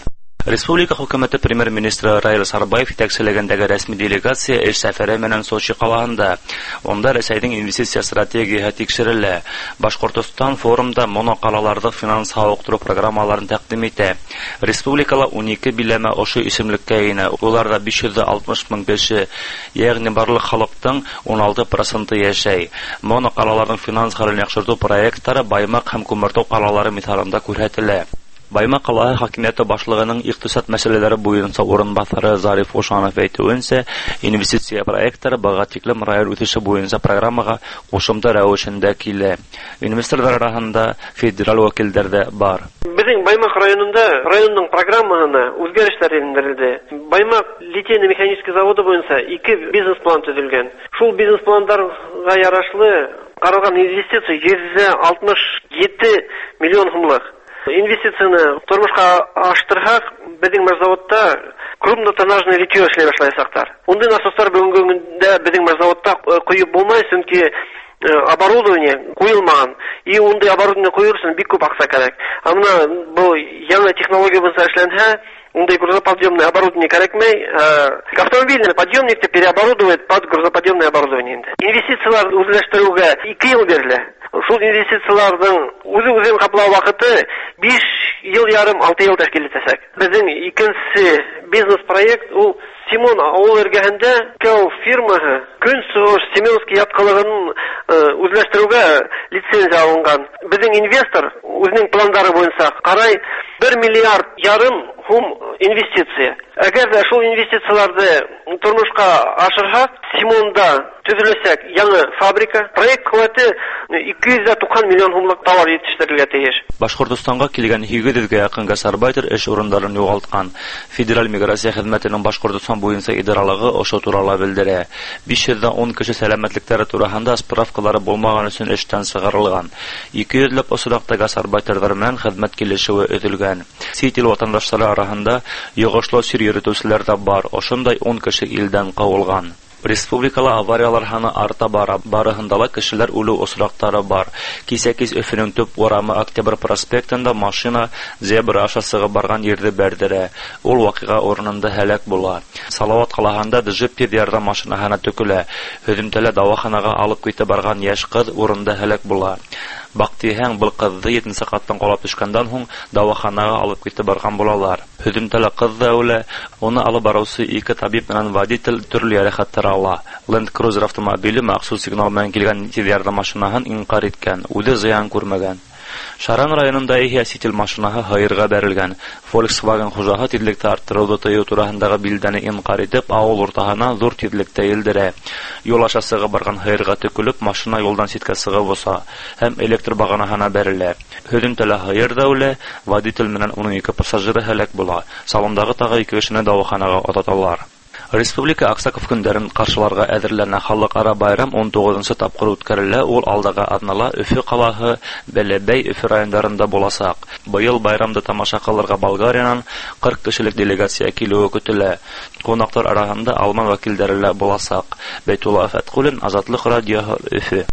Республика хөкүмәте премьер-министры Раил Сарбаев итәкчелегендәге рәсми делегация эш сәфәре менән Сочи калаһында. Онда Рәсәйнең инвестиция стратегияһы тикшерелә. Башкортстан форумда монокалаларда финанс һауыктыру программаларын тәкъдим итә. Республикала унике биләмә ошо исемлеккә инә. Уларда биш йөз алтмыш мең кеше, ягъни барлык халыктың он алты проценты яшәй. Монокалаларның финанс хәлен яхшырту проектлары Баймак һәм Күмертау калалары мисалында күрһәтелә. Баймак каласы хакимияте башлыгының икътисад мәсьәләләре буенча урынбасары Зариф Ушанов әйтүенчә, инвестиция проектлары бага тиклем район үсеше буенча программага кушымта рәвешендә килә. Инвесторлар арасында федераль вәкилләр дә бар. Безнең Баймак районында районның программаһына үзгәрешләр индерелде. Баймак литейно-механический заводы буенча ике бизнес-план төзелгән. Шул бизнес-планнарга ярашлы каралган инвестиция йөз алтмыш җиде миллион сумлык. Инвестицияны тормышка аштырһак, безнең заводта крупнотоннажный литей эшләй башлаячаклар. Ундай насостар бүгенге көндә безнең заводта куеп булмай, чөнки оборудование куелмаган. И ундай оборудование куйырсын бик күп акча кирәк. Аны бу яңа технология буенча эшләнһә, ундай грузоподъемное оборудование кирәкмәй, автомобильный подъемникты переоборудовать под грузоподъемное оборудование. Инвестициялар үзләштерүгә ике ел бирелә. Шул инвестицияларның үзе-үзен каплау вакыты биш ел ярым, алты ел тәшкил итәчәк. Безнең икенче бизнес-проект ул Симон авыл эргәһендә Кау фирмаһы Көнсугыш Семеновский яткылыгын үзләштерүгә лицензия алынган. Безнең инвестор үзенең планнары буенча карай бер миллиард ярым сум инвестиция. Әгәр дә шул инвестицияларны тормышка ашырсак, Симонда төзеләсәк яңа фабрика, проект куәте ике йөз туксан миллион сумлык товар җитештерергә тиеш. Башкортстанга килгән егерме йөзгә якын гасарбайтер эш урыннарын югалткан. Федераль миграция хезмәтенең Башкортстан буенча идаралыгы ошо туралы белдерә. биш йөз он кеше сәламәтлекләре турында справкалары булмаган өчен эштән чыгарылган. ике йөзләп осракта гасарбайтерлар белән хезмәт килешүе өтелгән. Ситил ватандашлары арасында йогышлы сир йөртүчеләр дә бар. Ошондай он кеше илдән кавылган. Республикала авариялар ханы арта бара. Барыһында ла кешеләр үлү осрактары бар. Кисәкис Өфөнең төп урамы Октябрь проспектында машина зебра аша сыгып барган йөрде бәрдерә. Ул вакыйга урынында һәлак була. Салават калаһында җип тиз ярдәм машинаһына төкелә. Һөдемтәлә дәваханага алып китеп барган яшь кыз урында һәлак була. Бактиһәң бул кызды җиденче каттан калап төшкәндән һуң дәваханага алып китеп барган булалар. Һөдемтәлә кыз да үлә. Оны алып баручы ике табиб менән водитель төрле ярәхәттәр ала. Land Cruiser автомобиле махсус сигнал белән килгән тиз ярдәм машинаһын инкар иткән. Үзе зыян күрмәгән. Шаран районында иһә ситил машинаһы хайырга бәрелгән. Volkswagen хуҗаһы тизлекте арттыруды тыю турында билдәне инкар итеп, авыл уртаһына зур тизлектә елдерә. Юл аша сыгып барган хайырга төкүлеп, машина юлдан ситкә сыгып уса һәм электр баганаһына бәрелә. Һөдемтәлә хайыр да үлә, водитель менән уның ике пассажиры һәлак була. Салондагы тагы ике кешене дәваханага ататалар. Республика Аксаков көндәрен каршыларга әзерләнә халыкара байрам он тугызынчы тапкыр үткәрелә. Ул алдагы атнала Өфе калаһы, Бәләбәй, Өфе районнарында булачак. Быел байрамда тамаша кылырга Болгариянан кырык кешелек делегация килүе көтелә. Кунаклар арасында Алман вәкилләре дә булачак. Бәйтулла Фәткулин, Азатлык радиоһы, Өфе.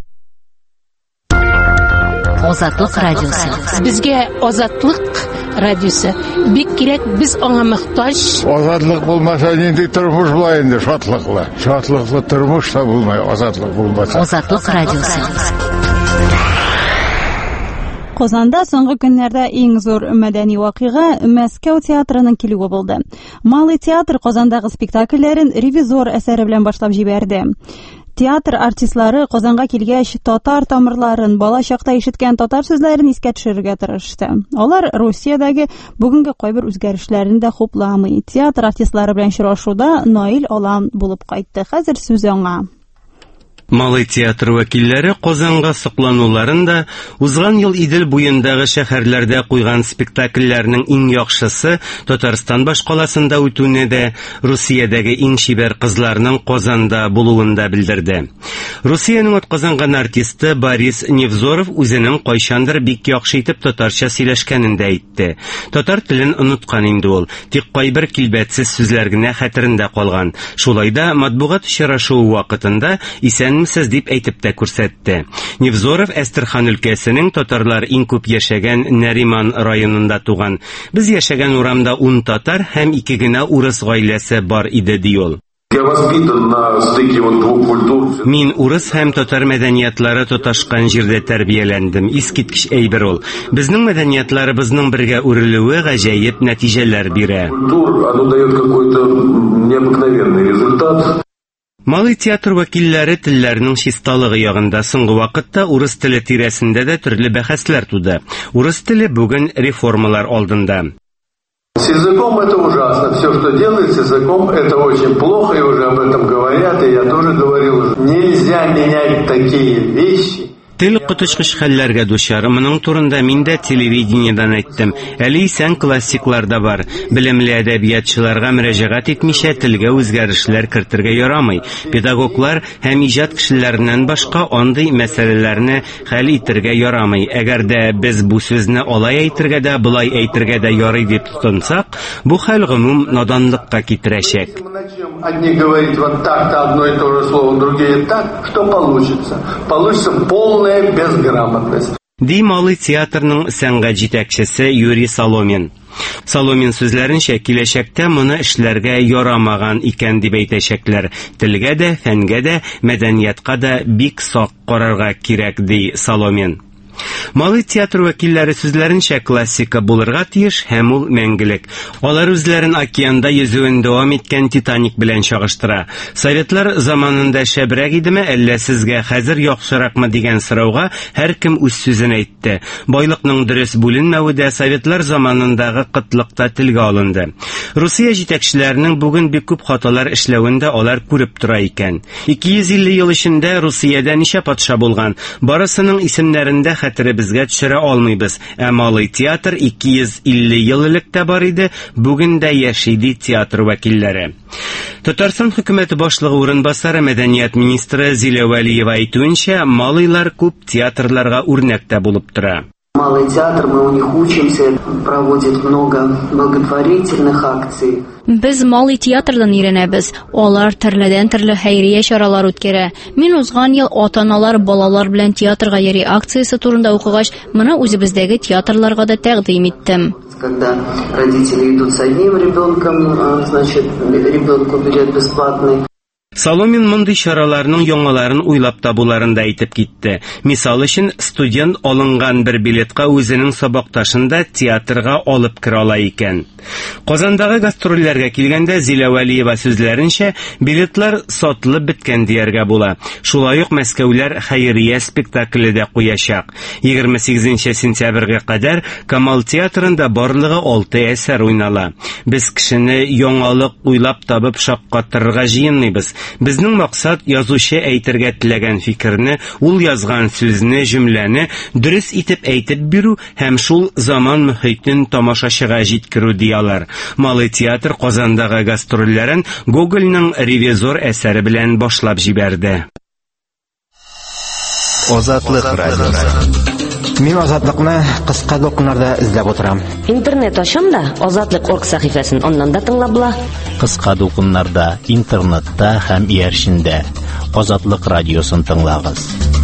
Азатлык радиосы. Безгә Азатлык радиосы бик кирәк, без аңа мохтаҗ. Азатлык булмаса нинди тормыш була инде, шатлыклы. Шатлыклы тормыш та булмай, азатлык булмаса. Азатлык радиосы. Казанда соңгы көннәрдә иң зур мәдәни вакыйга Мәскәү театрының килүе булды. Малый театр Казандагы спектакльләрен ревизор әсәре белән башлап җибәрде. Театр артистлары Казанга килгәч татар тамырларын, бала чакта ишеткән татар сүзләрен искә төшерергә тырышты. Алар Русиядәге бүгенге кайбер үзгәрешләрне дә хупламый. Театр артистлары белән очрашуда Наил Алам булып кайтты. Хәзер сүз аңа. Малый театр вәкилләре Казанга соклануларын да узган ел Идел буендагы шәһәрләрдә куйган спектакльләрнең иң яхшысы Татарстан башкаласында үтүне дә Русиядәге иң шибәр кызларның Казанда булуында белдерде. Русиянең атказанган артисты Борис Невзоров үзенең кайчандыр бик яхшы итеп татарча сөйләшкәнен дә әйтте. Татар телен оныткан инде ул, тик кайбер килбәтсез сүзләр генә хәтерендә калган. Шулай да матбугат очрашуы вакытында исән сез дип әйтеп тә күрсәтте. Невзоров Әстерхан өлкәсенең татарлар иң күп яшәгән Нариман районында туган. Без яшәгән урамда ун татар һәм ике генә урыс гаиләсе бар иде, ди ул. Мин урыс һәм татар мәдәниятлары тоташкан җирдә тәрбияләндем. Искиткеч әйбер ул. Безнең мәдәниятларыбызның бергә үрелүе гаҗәеп нәтиҗәләр бирә. Малый театр вәкилләре телләрнең чисталыгы ягында соңгы вакытта урыс теле тирәсендә дә төрле бәхәсләр туды. Урыс теле бүген реформалар алдында. С языком это ужасно. Все, что делается с языком, это очень плохо, и уже об этом говорят, и я тоже говорил. Нельзя менять такие вещи. Тел котышкыч хәлләргә дучар. Моның турында мин дә телевидениедан әйттем. Әле исән классикларда бар. Белемле әдәбиятчыларга мөрәҗәгать итмичә телгә үзгәрешләр кертергә ярамый. Педагоглар һәм иҗат кешеләреннән башка андый мәсьәләләрне хәл итәргә ярамый. Әгәр дә без бу сүзне алай әйтергә дә, булай әйтергә дә ярый дип тотынсак, бу хәл гомум наданлыкка китерәчәк. Одни говорить вот так-то одно и то же слово, другие так, что получится? Получится полная безграмотность. Ди Малый театрның сәнгать җитәкчесе Юрий Соломин. Соломин сүзләренчә, киләчәктә моны эшләргә ярамаган икән дип әйтәчәкләр. Телгә дә, фәнгә дә, мәдәниятка да бик сак карарга кирәк, ди Соломин. Малый театр вәкилләре сүзләренчә классика булырга тиеш һәм ул мәңгелек. Алар үзләрен океанда йөзүен дәвам иткән Титаник белән чагыштыра. Советлар заманында шәбрәк идеме, әллә сезгә хәзер яхшыракмы дигән сорауга һәркем үз сүзен әйтте. Байлыкның дөрес бүленмәве дә Советлар заманындагы кытлыкта телгә алынды. Русия җитәкчеләренең бүген бик күп хаталар эшләвендә алар күреп тора икән. ике йөз илле ел эчендә Русиядә ничә патша булган? Барысының исемнәрендә хәтеребезгә төшерә алмыйбыз. Ә Малый театр ике йөз илле ел элек тә бар иде, бүген дә яши, ди театр вәкилләре. Татарстан хөкүмәте башлыгы урынбасары мәдәният министры Зилә Вәлиева әйтүенчә, малыйлар күп театрларга үрнәктә булып тора. Малый театр, мы у них учимся, проводит много благотворительных акций. Без Малый театрдан өйрәнәбез. Алар төрледән төрле хәйрия чаралар үткәрә. Мин узган ел ата-аналар балалар белән театрга йөри акциясе турында укыгач, моны үзебездәге театрларга да тәкъдим иттем. Когда родители идут с одним ребенком, значит, ребенку билет бесплатный. Соломин мондый чараларның яңаларын уйлап табуларын да әйтеп китте. Мисал өчен, студент алынган бер билетка үзенең сабакташында театрга алып кера ала икән. Казандагы гастрольләргә килгәндә Зилә Вәлиева сүзләренчә, билетлар сатылып беткән дияргә була. Шулай ук Мәскәүләр хәйрия спектакле дә куячак. егерме сигезенче сентябрьгә кадәр Камал театрында барлыгы алты әсәр уйнала. Без кешене яңалык уйлап табып шаккатырга җыенмыйбыз. Безнең максат язучы әйтергә теләгән фикерне, ул язган сүзне, җөмләне дөрес итеп әйтеп бирү һәм шул заман мөхитен тамашачыга җиткерү диялар. Малый театр Казандагы гастрольләрен Гогольның Ревизор әсәре белән башлап җибәрде. Азатлык радиосы. Мин азатлыкны кыска докумнарда эзләп утырам. Интернет ачам да азатлык орг сәхифәсен аннан да тыңлап була. Кыска докумнарда, интернетта һәм иярчендә Азатлык радиосын тыңлагыз.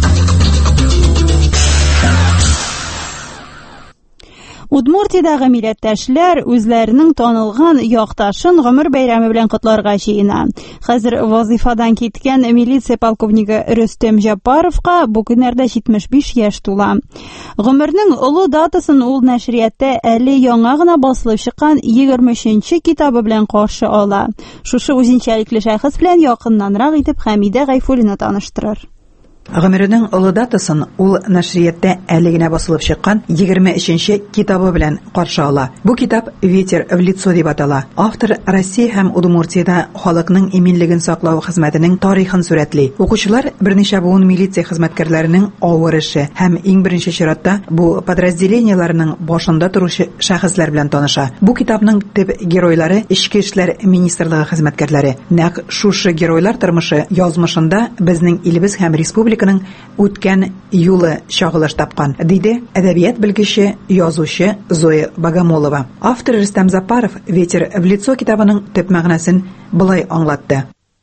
Удмуртиядагы милләттәшләр үзләренең танылган якташын гомер бәйрәме белән котларга җыена. Хәзер вазифадан киткән милиция полковнигы Рөстәм Җапаровка бу көннәрдә җитмеш биш яшь тула. Гомернең олы датасын ул нәшрияттә әле яңа гына басылып чыккан егерме өченче китабы белән каршы ала. Шушы үзенчәлекле шәхес белән якыннанрак итеп Хәмидә Гайфуллина таныштырыр. Гомеренең олы датасын ул нәшрияттә әле генә басылып чыккан егерме өченче китабы белән каршы ала. Бу китап «Ветер в лицо» дип атала. Автор Россия һәм Удмуртиядә халыкның иминлеген саклау хезмәтенең тарихын сурәтли. Укучылар берничә буын милиция хезмәткәрләренең авыр эше һәм иң беренче чиратта бу подразделениеләрнең башында торучы шәхесләр белән таныша. Бу китапның төп геройлары Ичке эшләр министрлыгы хезмәткәрләре. Нәкъ шушы геройлар тормышы язмышында безнең илебез һәм республика үткән юлы чагылыш тапкан, диде әдәбият белгече, язучы Зоя Богомолова. Автор Рөстәм Запаров «Ветер в лицо» китабының төп мәгънәсен былай аңлатты.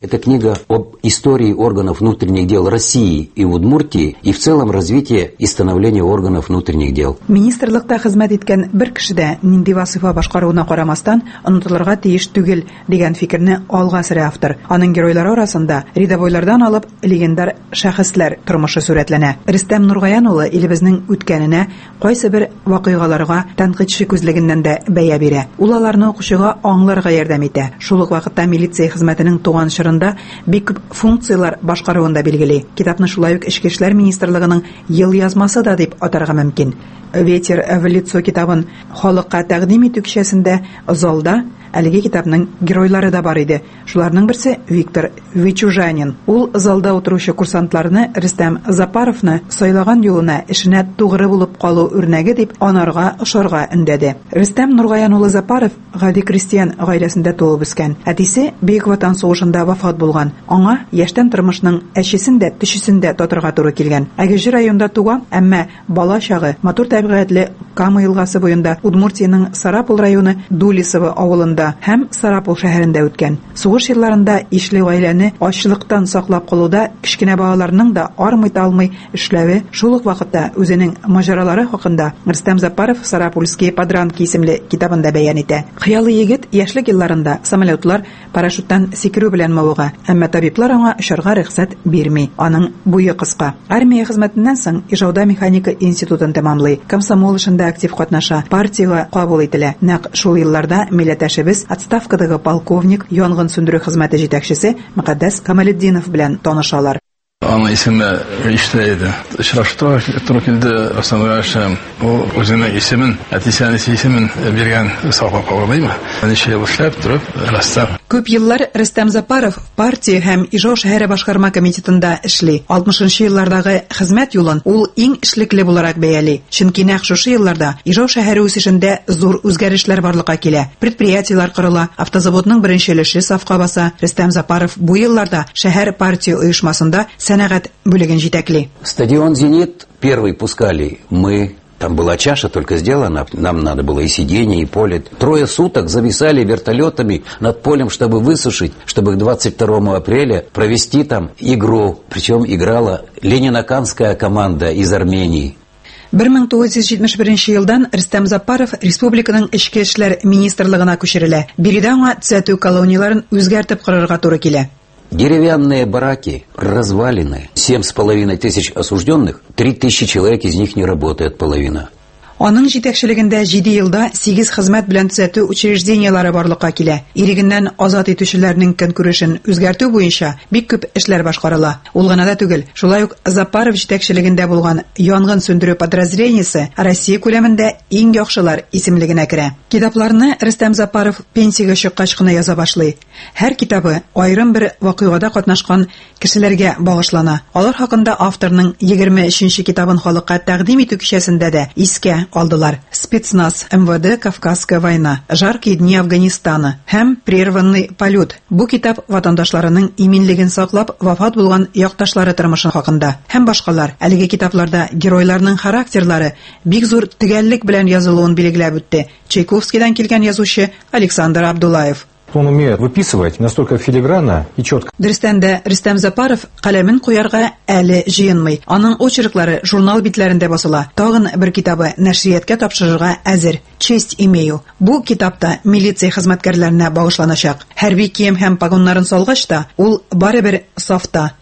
Это книга об истории органов внутренних дел России и Удмуртии и в целом развитие и становление органов внутренних дел. Министрлыкта хезмәт иткән бер кеше дә нинди вазифа башкаруына карамастан онытылырга тиеш түгел дигән фикерне алга сөрә автор. Аның геройлары арасында рядовойлардан алып легендар шәхесләр тормышы сурәтләнә. Рөстәм Нургаян улы илебезнең үткәненә, кайсы бер вакыйгаларга тәнкыйтьче күзлегеннән дә бәя бирә. Ул аларны укучыга аңларга ярдәм итә. Шул ук вакытта милиция хезмәтенең туган чорында бик күп функциялар башкаруын да билгели. Китапны шулай ук Эчке эшләр министрлыгының ел язмасы да дип атарга мөмкин. Ветер в лицо китабын халыкка тәкъдим итү кичәсендә залда әлеге китапның геройлары да бар иде. Шуларның берсе Виктор Вичужанин. Ул залда утыручы курсантларны Рөстәм Запаровны сайлаган юлына эшенә тугры булып калу үрнәге дип анарга ошарга өндәде. Рөстәм Нургаян улы Запаров гади крестьян гаиләсендә туып үскән. Әтисе Бөек Ватан сугышында вафат булган. Аңа яшьтән тормышның әчесендә, төшесендә татырга туры килгән. Әгеҗи районда туган, әмма бала чагы матур табигатьле Кама елгасы буенда Удмуртиянең Сарапул районы Дулисово авылында һәм Сарапул шәһәрендә үткән. Сугыш елларында ишле гаиләне ачлыктан саклап калуда кичкенә балаларның да армый талмый эшләве, шул ук вакытта үзенең маҗаралары хакында Рөстәм Запаров Сарапульские подранки исемле китабында бәян итә. Хыялы егет яшьлек елларында самолетлар парашюттан сикерү белән мавыга, әмма табиблар аңа очарга рөхсәт бирми. Аның буе кыска. Армия хезмәтеннән соң Ижауда механика институтын тәмамлый. Комсомол эшендә актив катнаша. Партиягә кабул ителә. Нәкъ шул елларда милләттәшебез отставкадагы полковник, янгын сүндерү хезмәте җитәкчесе Мөхәддәс Камалетдинов белән танышалар. Аны исеме иштәйде. Очраштыра туры килде Асангаша. Ул үзенең исемен, әтисенең исемен биргән саклап калгандымы? Ничә ел эшләп торып, рәссам. Күп еллар Рөстәм Запаров партия һәм Ижау шәһәре башкарма комитетында эшли. алтмышынчы еллардагы хезмәт юлын ул иң эшлекле буларак бәяли. Чөнки нәкъ шушы елларда Ижау шәһәре үсешендә зур үзгәрешләр барлыкка килә. Предприятиелар корыла, автозаводның беренче өлеше сафка баса. Рөстәм Запаров бу елларда шәһәр партия оешмасында сәнәгать бүлеген җитәкли. Стадион «Зенит» первый пускали мы. Там была чаша только сделана, нам надо было и сиденье, и поле. Трое суток зависали вертолетами над полем, чтобы высушить, чтобы к двадцать второму апреля провести там игру. Причем играла ленинаканская команда из Армении. бер мең тугыз йөз җитмеш беренче елдан Рөстәм Запаров республиканың Эчке эшләр министрлыгына күчерелә. Биредә аңа төзәтү колонияларын үзгәртеп корырга туры килә. Деревянные бараки развалины. Семь с половиной тысяч осужденных, три тысячи человек из них не работает половина. Аның җитәкчелегендә җиде елда сигез хезмәт белән төзәтү учреждениялары барлыкка килә. Ирегеннән азат итүчеләрнең көнкүрешен үзгәртү буенча бик күп эшләр башкарыла. Ул гына да түгел. Шулай ук Запаров җитәкчелегендә булган янгын сүндерү подразделениесе Россия күләмендә иң яхшылар исемлегенә керә. Китапларны Рөстәм Запаров пенсиягә чыккач кына яза башлый. Һәр китабы айрым бер вакыйгада катнашкан кешеләргә багышлана. Алар хакында авторның егерме өченче китабын халыкка тәкъдим итү кичәсендә дә искә алдылар. Спецназ, МВД, Кавказская война, Жаркие дни Афганистана һәм Прерванный полет. Бу китап ватандашларының иминлеген саклап вафат булган якташлары тормышы хакында һәм башкалар. Әлеге китапларда геройларның характерлары бик зур төгәллек белән язылуын билгеләп үтте. Чайковскийдан килгән язучы Александр Абдулаев. Он умеет выписывать настолько филигранно и четко. Дөрестән дә Рөстәм Запаров каләмен куярга әле җыенмый. Аның очерклары журнал битләрендә басыла. Тагын бер китабы нәшрияткә тапшырырга әзер. Честь имею. Бу китапта милиция хезмәткәрләренә багышланачак. Хәрби кием һәм погоннарын салгач та, ул барыбер сафта.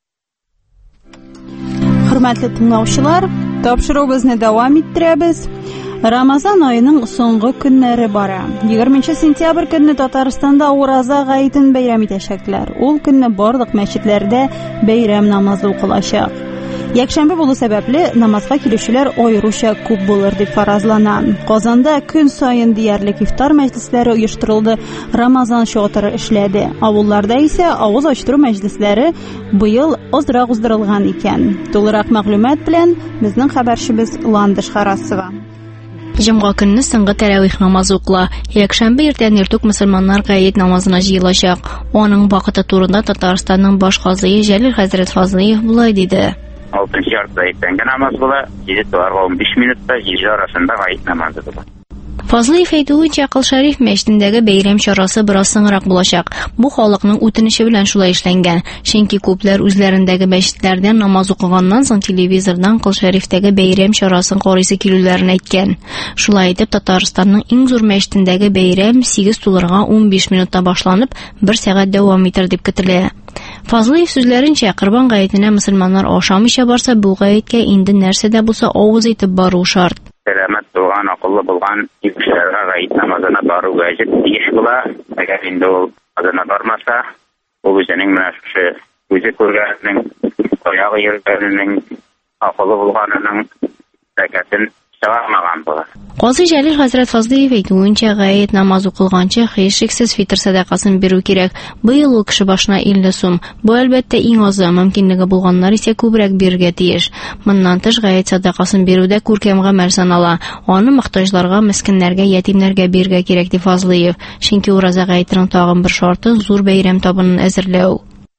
Хөрмәтле тыңлаучылар, тапшыруыбызны дәвам иттерәбез. Рамазан айының соңгы көннәре бара. егерменче сентябрь көнне Татарстанда Ураза гаетен бәйрәм итәчәкләр. Ул көнне барлык мәчетләрдә бәйрәм намазы укылачак. Якшәмбе булу сәбәпле намазга килүчеләр аеруча күп булыр дип фаразлана. Казанда көн сайын диярлек ифтар мәҗлесләре оештырылды, Рамазан чатыры эшләде. Авылларда исә авыз ачтыру мәҗлесләре быел азрак уздырылган икән. Тулырак мәгълүмат белән безнең хәбәрчебез Ландыш Харасова. Җомга көнне соңгы тәравих намазы укыла. Якшәмбе иртән иртүк мөселманнар гает намазына җыелачак. Аның вакыты турында Татарстанның баш казые Җәлил хәзрәт Фазлыев булай диде. алтынчы яртыда иртәнге намаз була, җиде туарга унбиш минутта җиде арасында гает намазы була. Фазлыев әйтүенчә, Акыл Шариф мәчетендәге бәйрәм чарасы бераз соңрак булачак. Бу халыкның үтенече белән шулай эшләнгән. Чөнки күпләр үзләрендәге мәчетләрдә намаз укыганнан соң телевизордан Акыл Шарифтәге бәйрәм чарасын карыйсы килүләрен әйткән. Шулай итеп, Татарстанның иң зур мәчетендәге бәйрәм сигез тулырга ун биш минутта башланып, бер сәгать дәвам итер дип көтелә. Фазлыев сүзләренчә, Корбан гаетенә мөселманнар ашамыйча барса, бу гаеткә инде нәрсә дә булса авыз итеп бару шарт. Сәламәт булган, акыллы булган кешеләргә гаит намазына бару ваҗиб тиеш була. Әгәр инде ул намазына бармаса, ул үзенең менә шушы үзе күргәннең, аягы йөргәннең, акыллы булганның зәкатын чыгармаган була. Казый Җәлил хәзрәт Фазлыев әйтүенчә, гает намаз укылганчы һичшиксез фитр садакасын бирү кирәк. Быел ул кеше башына илле сум. Бу әлбәттә иң азы, мөмкинлеге булганнар исә күбрәк бирергә тиеш. Моннан тыш гает садакасын бирүдә күркәм гамәл санала. Аны мохтаҗларга, мискиннәргә, ятимнәргә бирергә кирәк ди Фазлыев. Чөнки ураза гаетенең тагын бер шарты зур бәйрәм табынын әзерләү.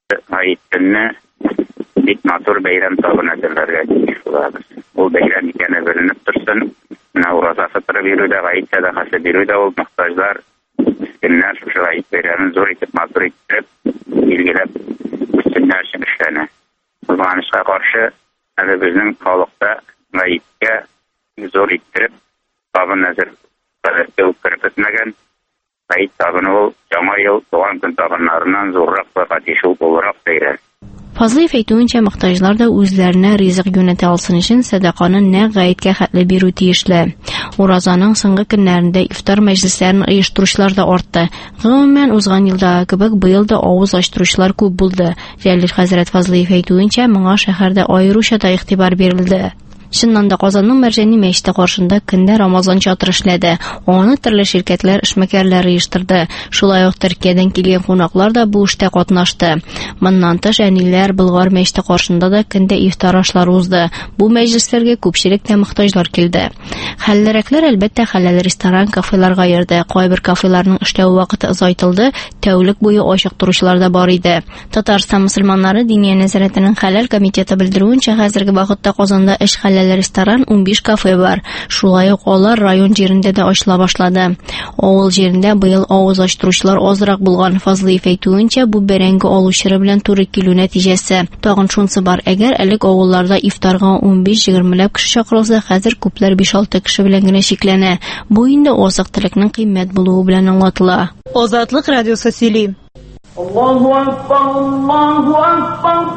Гаетне бик матур бәйрәм табын әзерләргә тиеш булабыз. Ул бәйрәм икәне беленеп торсын. Ураза фитры бирүдә, гаит садакасы бирүдә ул мохтаҗлар, мискиннәр шушы гаит бәйрәмен зур итеп, матур итеп, билгеләп үстеннәр өчен эшләнә. Булганышка каршы, әле безнең халыкта гаиткә зур иттереп, табын әзер гадәткә үткәреп бетмәгән. Гаит табыны ул яңа ел туган көн табыннарыннан зуррак вә катишул буларак бәйрәм. Фазлыев әйтүенчә, мохтаҗлар да үзләренә ризык юнәтә алсын өчен садаканы нәкъ гаеткә хәтле бирү тиешле. Уразаның соңгы көннәрендә ифтар мәҗлесләрен оештыручылар да артты. Гомумән, узган елда кебек быел да авыз ачтыручылар күп булды. Җәлил хәзрәт Фазлыев әйтүенчә, моңа шәһәрдә аеруча да игътибар бирелде. Чыннан да Казанның Мәрҗани мәчете каршында көндә Рамазан чатыры эшләде. Аны төрле ширкәтләр, эшмәкәрләр оештырды. Шулай ук Төркиядән килгән кунаклар да бу эштә катнашты. Моннан тыш әниләр Болгар мәчете каршында да көндә ифтар ашлары узды. Бу мәҗлесләргә күпчелек тә мохтаҗлар килде. Хәлләрәкләр әлбәттә хәләл ресторан, кафеларга йөрде. Кайбер кафеларның эшләү вакыты озайтылды, тәүлек буе ачык торучылар да бар иде. Татарстан мөселманнары Диния нәзарәтенең хәләл комитеты белдерүенчә, хәзерге вакытта Казанда эш хәләл ресторан, ун биш кафе бар. Шулай ук алар район җирендә дә ачыла башлады. Авыл җирендә быел авыз ачтыручылар азрак булган. Фазлыев әйтүенчә, бу бәрәңге алучылар белән туры килү нәтиҗәсе. Тагын шунысы бар, әгәр элек авылларда ифтарга ун биш-егерме кеше чакырылса, хәзер күпләр биш-алты кеше белән генә шикләнә. Бу инде азык-төлекнең кыйммәт булуы белән аңлатыла. Азатлык радиосы сөйли. Аллаһу акбар, Аллаһу акбар.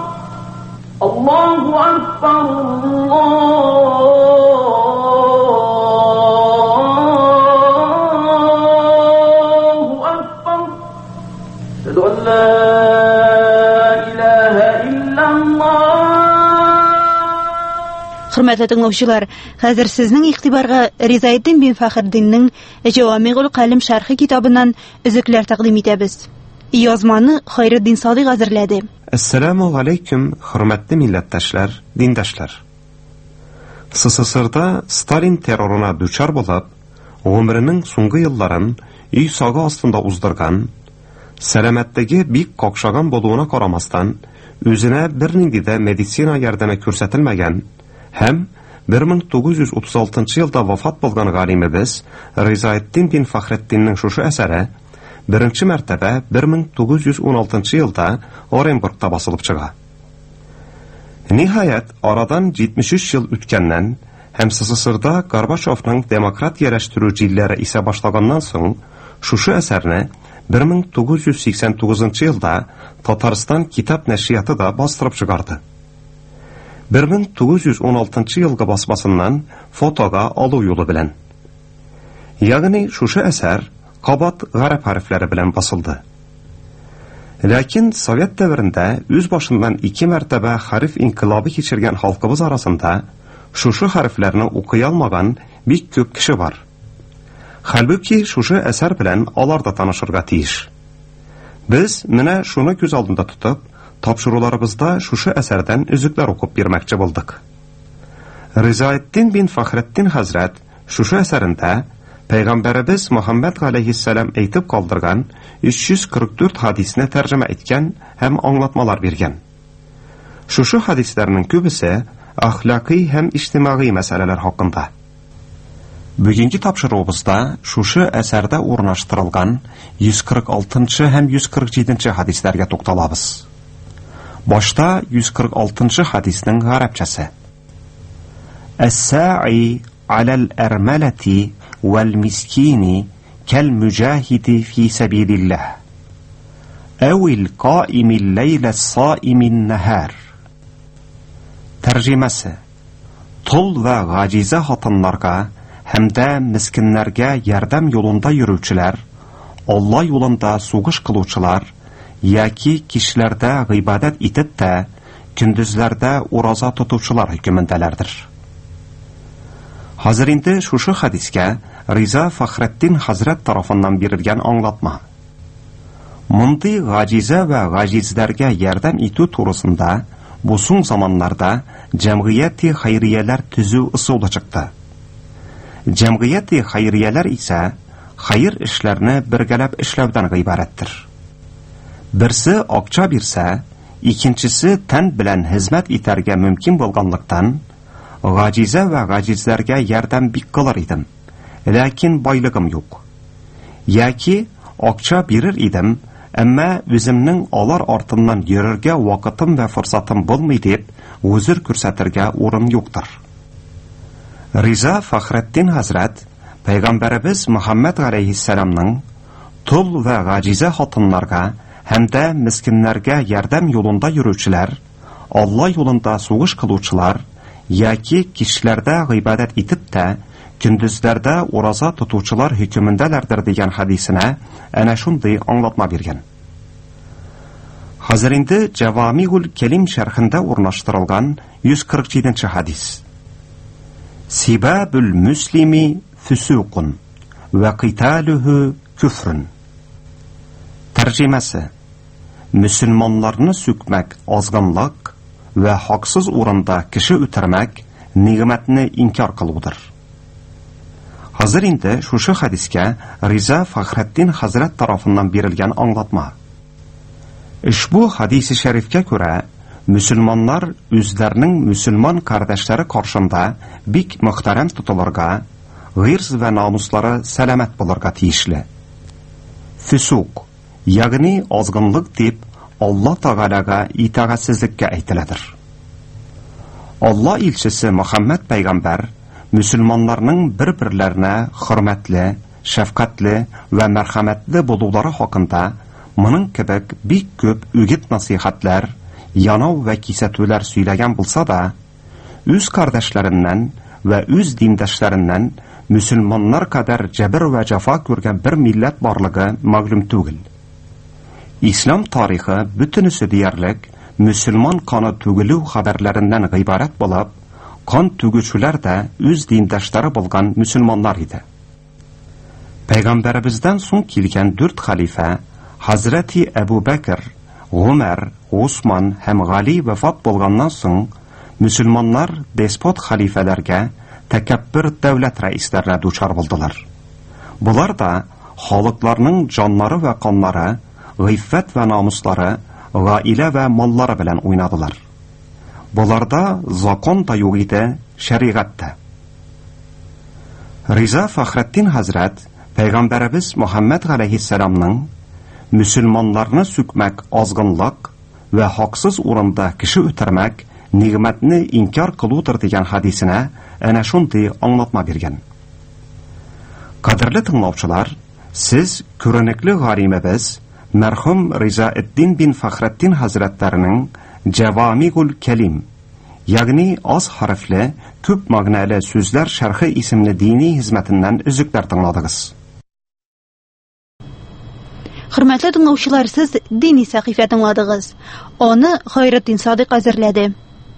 Allahu Akbar, Allahu Akbar. Ashhadu an la ilaha illallah. Хөрмәтле тыңлаучылар, хәзер сезнең игътибарга Ризаетдин бин Фәхреддиннең Җавамигул Калим шәрхи китабыннан өзекләр тәкъдим итәбез. Язманы Хайретдин Садыйк әзерләде. Ассаламу алейкум, хөрмәтле милләттәшләр, диндәшләр. СССРда Сталин террорына дучар булып, гомеренең соңгы елларын өй сагы астында уздырган, сәламәтлеге бик какшаган булуына карамастан, үзенә бернинди дә медицина ярдәме күрсәтелмәгән һәм бер мең тугыз йөз утыз алтынчы елда вафат булган галимебез Ризаетдин бин Фәхреддиннең шушы әсәре беренче мәртәбә бер мең тугыз йөз ун алтынчы елда Оренбургта басылып чыга. Ниһаять, арадан җитмеш өч ел үткәннән һәм СССРда Горбачевның демократ яраштыру җилләре исә башлаганнан соң, шушы әсәрне бер мең тугыз йөз сиксән тугызынчы елда Татарстан китап нәшрияты да бастырып чыгарды. бер мең тугыз йөз ун алтынчы елгы басмасыннан фотога алу юлы белән. Ягъни шушы әсәр кабат гарәп хәрефләре белән басылды. Ләкин Совет дәврендә үз башыннан ике мәртәбә хәреф инкилабы кичергән халкыбыз арасында шушы хәрефләрне укый алмаган бик күп кеше бар. Хәлбуки шушы әсәр белән алар да танышырга тиеш. Без менә шуны күз алдында тотып, тапшыруларыбызда шушы әсәрдән үзекләр укып бирмәкче булдык. Ризаетдин бин Фәхреддин хәзрәт шушы әсәрендә Пәйгамбәребез Мөхәммәд галейһиссәлам әйтеп калдырган өч йөз кырык дүрт хадисне тәрҗемә иткән һәм аңлатмалар биргән. Шушы хадисләрнең күбесе әхлакый һәм иҗтимагый мәсьәләләр хакында. Бүгенге тапшыруыбызда шушы әсәрдә урнаштырылган йөз кырык алтынчы һәм йөз кырык җиденче хадисләргә тукталабыз. Башта йөз кырык алтынчы хадиснең гарәпчәсе. Әс-са'i алал армалати вал мискини кал муҗахиди фи сабилиллах. Әвил қаимил лейла саимин нахар. Тәрҗемәсе. Тол ва гаҗиза хатыннарга һәм дә мискиннәргә ярдәм юлында йөрүчеләр, Алла юлында сугыш кылучылар, яки кишләрдә гыйбадат итеп тә, көндезләрдә ураза тотучылар хөкемендәләрдер. Хәзер инде шушы хадискә Риза Фахретдин хәзрәт тарафыннан бирелгән аңлатма. Мондый гаҗиза ва гаҗизләргә ярдәм итү турысында бу соң заманнарда җәмгыяти хәйрияләр төзү ысулы чыкты. Җәмгыяти хәйрияләр исә хәйр эшләрне бергәләп эшләүдән гыйбарәттер. Берсе акча бирсә, икенчесе тән белән хезмәт итәргә мөмкин булганлыктан, гаҗиза ва гаҗизләргә ярдәм бик кылыр идем, ләкин байлыгым юк. Яки акча бирер идем, әмма үземнең алар артыннан йөрергә вакытым ва форсатым булмый дип, үзер күрсәтергә урын юктыр. Риза Фахретдин хәзрәт Пәйгамбәребез Мөхәммәд галәйһиссәламның тол ва гаҗиза хатыннарга һәм дә мискиннәргә ярдәм юлында йөрүчеләр, Алла юлында сугыш кылучылар, яки кишләрдә гыйбадат итеп тә, көндезләрдә ураза тотучылар хөкемендәләрдер дигән хадисенә әнә шундый аңлатма биргән. Хәзер инде Җавамигул Кәлим шәрхендә урнаштырылган йөз кырык җиденче хадис. Сибабул муслими фусуқун ва қиталуху күфрун. Тәрҗемәсе. Мөселманларны сүкмәк азганлык ва хаксыз урында кеше үтермәк нигъмәтне инкар кылудыр. Хәзер инде шушы хадискә Риза Фахретдин хәзрәт тарафыннан бирелгән аңлатма. Ушбу хадиси шәрифкә күрә, мөселманнар үзләренең мөселман кардәшләре каршында бик мөхтәрәм тотылырга, гырз ва намуслары сәламәт булырга тиешле. Фусук, ягъни азгынлык дип Алла Тәгаләгә итагатьсезлеккә әйтеләдер. Алла илчесе Мөхәммәд пәйгамбәр мөселманнарның бер-берләренә хөрмәтле, шәфкатьле ва мәрхәмәтле булулары хакында моның кебек бик күп үгит-насихатлар, янау ва кисәтүләр сөйләгән булса да, үз кардәшләреннән ва үз диндәшләреннән мөселманнар кадәр җәбер ва җафа күргән бер милләт барлыгы мәгълүм түгел. Ислам тарихы бөтенесе диярлек мөселман каны түгелү хәбәрләреннән гыйбарәт булып, кан түгүчүләр дә үз диндәшләре булган мөселманнар иде. Пәйгамбәребездән соң килгән дүрт халифа Хәзрәти Әбу Бәкр, Гомәр, Усман һәм Гали вафат булганнан соң мөселманнар деспот халифаларга тәкәббер дәүләт рәисләренә дучар булдылар. Булар да халыкларның җаннары ва каннары, гыйффәт ва намуслары, гаилә ва маллары белән уйнадылар. Буларда закон да юк иде, шәригать та. Риза Фахретдин хәзрәт Пәйгамбәребез Мөхәммәд галәйһиссәламның мөселманларны сүкмәк азгынлык ва хаксыз урында кеше үтермәк нигъмәтне инкар кылудыр дигән хадисенә әнә шундый аңлатма биргән. Кадерле тыңлаучылар, сез күренекле галимебез мәрхүм Риза эд-Дин бин Фахретдин хәзрәтләренең Җавамигул Кәлим, ягъни аз хәрефле, күп мәгънәле сүзләр шәрхе исемле дини хезмәтеннән үзекләр тыңладыгыз. Хөрмәтле тыңлаучылар, сез дини сәхифә тыңладыгыз. Аны Хайретдин Садыйк әзерләде.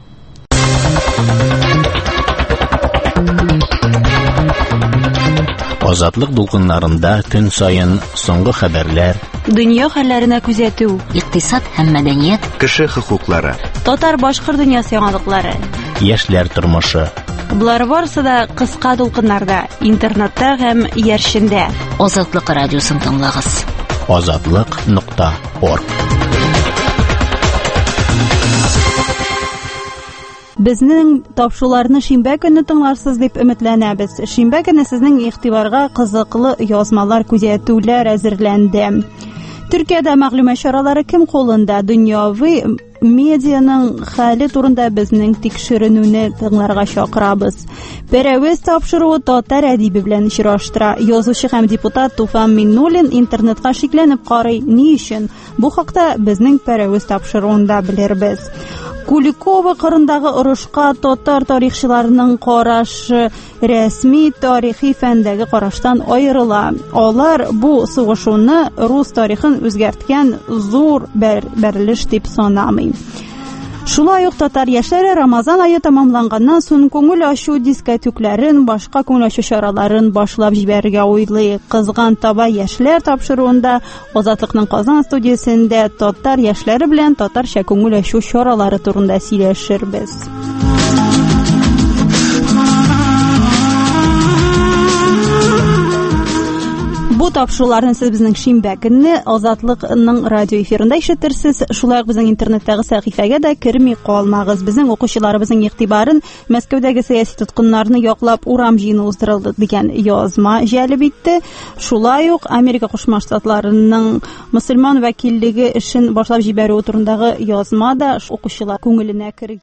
Азатлык дулкыннарында көн сайын соңгы хәбәрләр, дөнья хәлләренә күзәтү, икътисад һәм мәдәният, кеше хокуклары, татар-башкорт дөньясы яңалыклары, яшьләр тормышы. Булар барысы да кыска дулкыннарда, интернетта һәм яршендә. Азатлык радиосын тыңлагыз. азатлык нокта орг. Безнең тапшыруларны шимбә көнне тыңларсыз дип өметләнәбез. Шимбә көнне сезнең игътибарга кызыклы язмалар, күзәтүләр әзерләнде. Төркиядә мәгълүмат чаралары кем кулында? Дөньяви медианың хәле турында безнең тикшеренүне тыңларга чакырабыз. Берәвез тапшыруы татар әдибе белән очраштыра. Язучы һәм депутат Туфан Миннуллин интернетка шикләнеп карый. Ни өчен? Бу хакта безнең берәвез тапшыруында белербез. Куликова кырындагы урышка татар тарихчыларының карашы рәсми тарихи фәндәге караштан аерыла. Алар бу сугышуны рус тарихын үзгәрткән зур бәрелеш дип санамый. Шулай ук татар яшьләре Рамазан ае тамамланганнан соң күңел ачу дискотекларын, башка күңел ачу чараларын башлап җибәрергә уйлый. Кызган таба яшьләр тапшыруында Азатлыкның Казан студиясендә татар яшьләре белән татарча күңел ачу чаралары турында сөйләшербез. Бу тапшыруларны сез безнең шимбә көнне Азатлыкның радио эфирында ишетерсез. Шулай ук безнең интернеттагы сәхифәгә дә керми калмагыз. Безнең укучыларыбызның игътибарын Мәскәүдәге сәяси тоткыннарны яклап урам җыены уздырылды дигән язма җәлеп итте. Шулай ук Америка Кушма Штатларының мөселман вәкиллеге эшен башлап җибәрү турындагы язма да укучылар күңеленә кергән.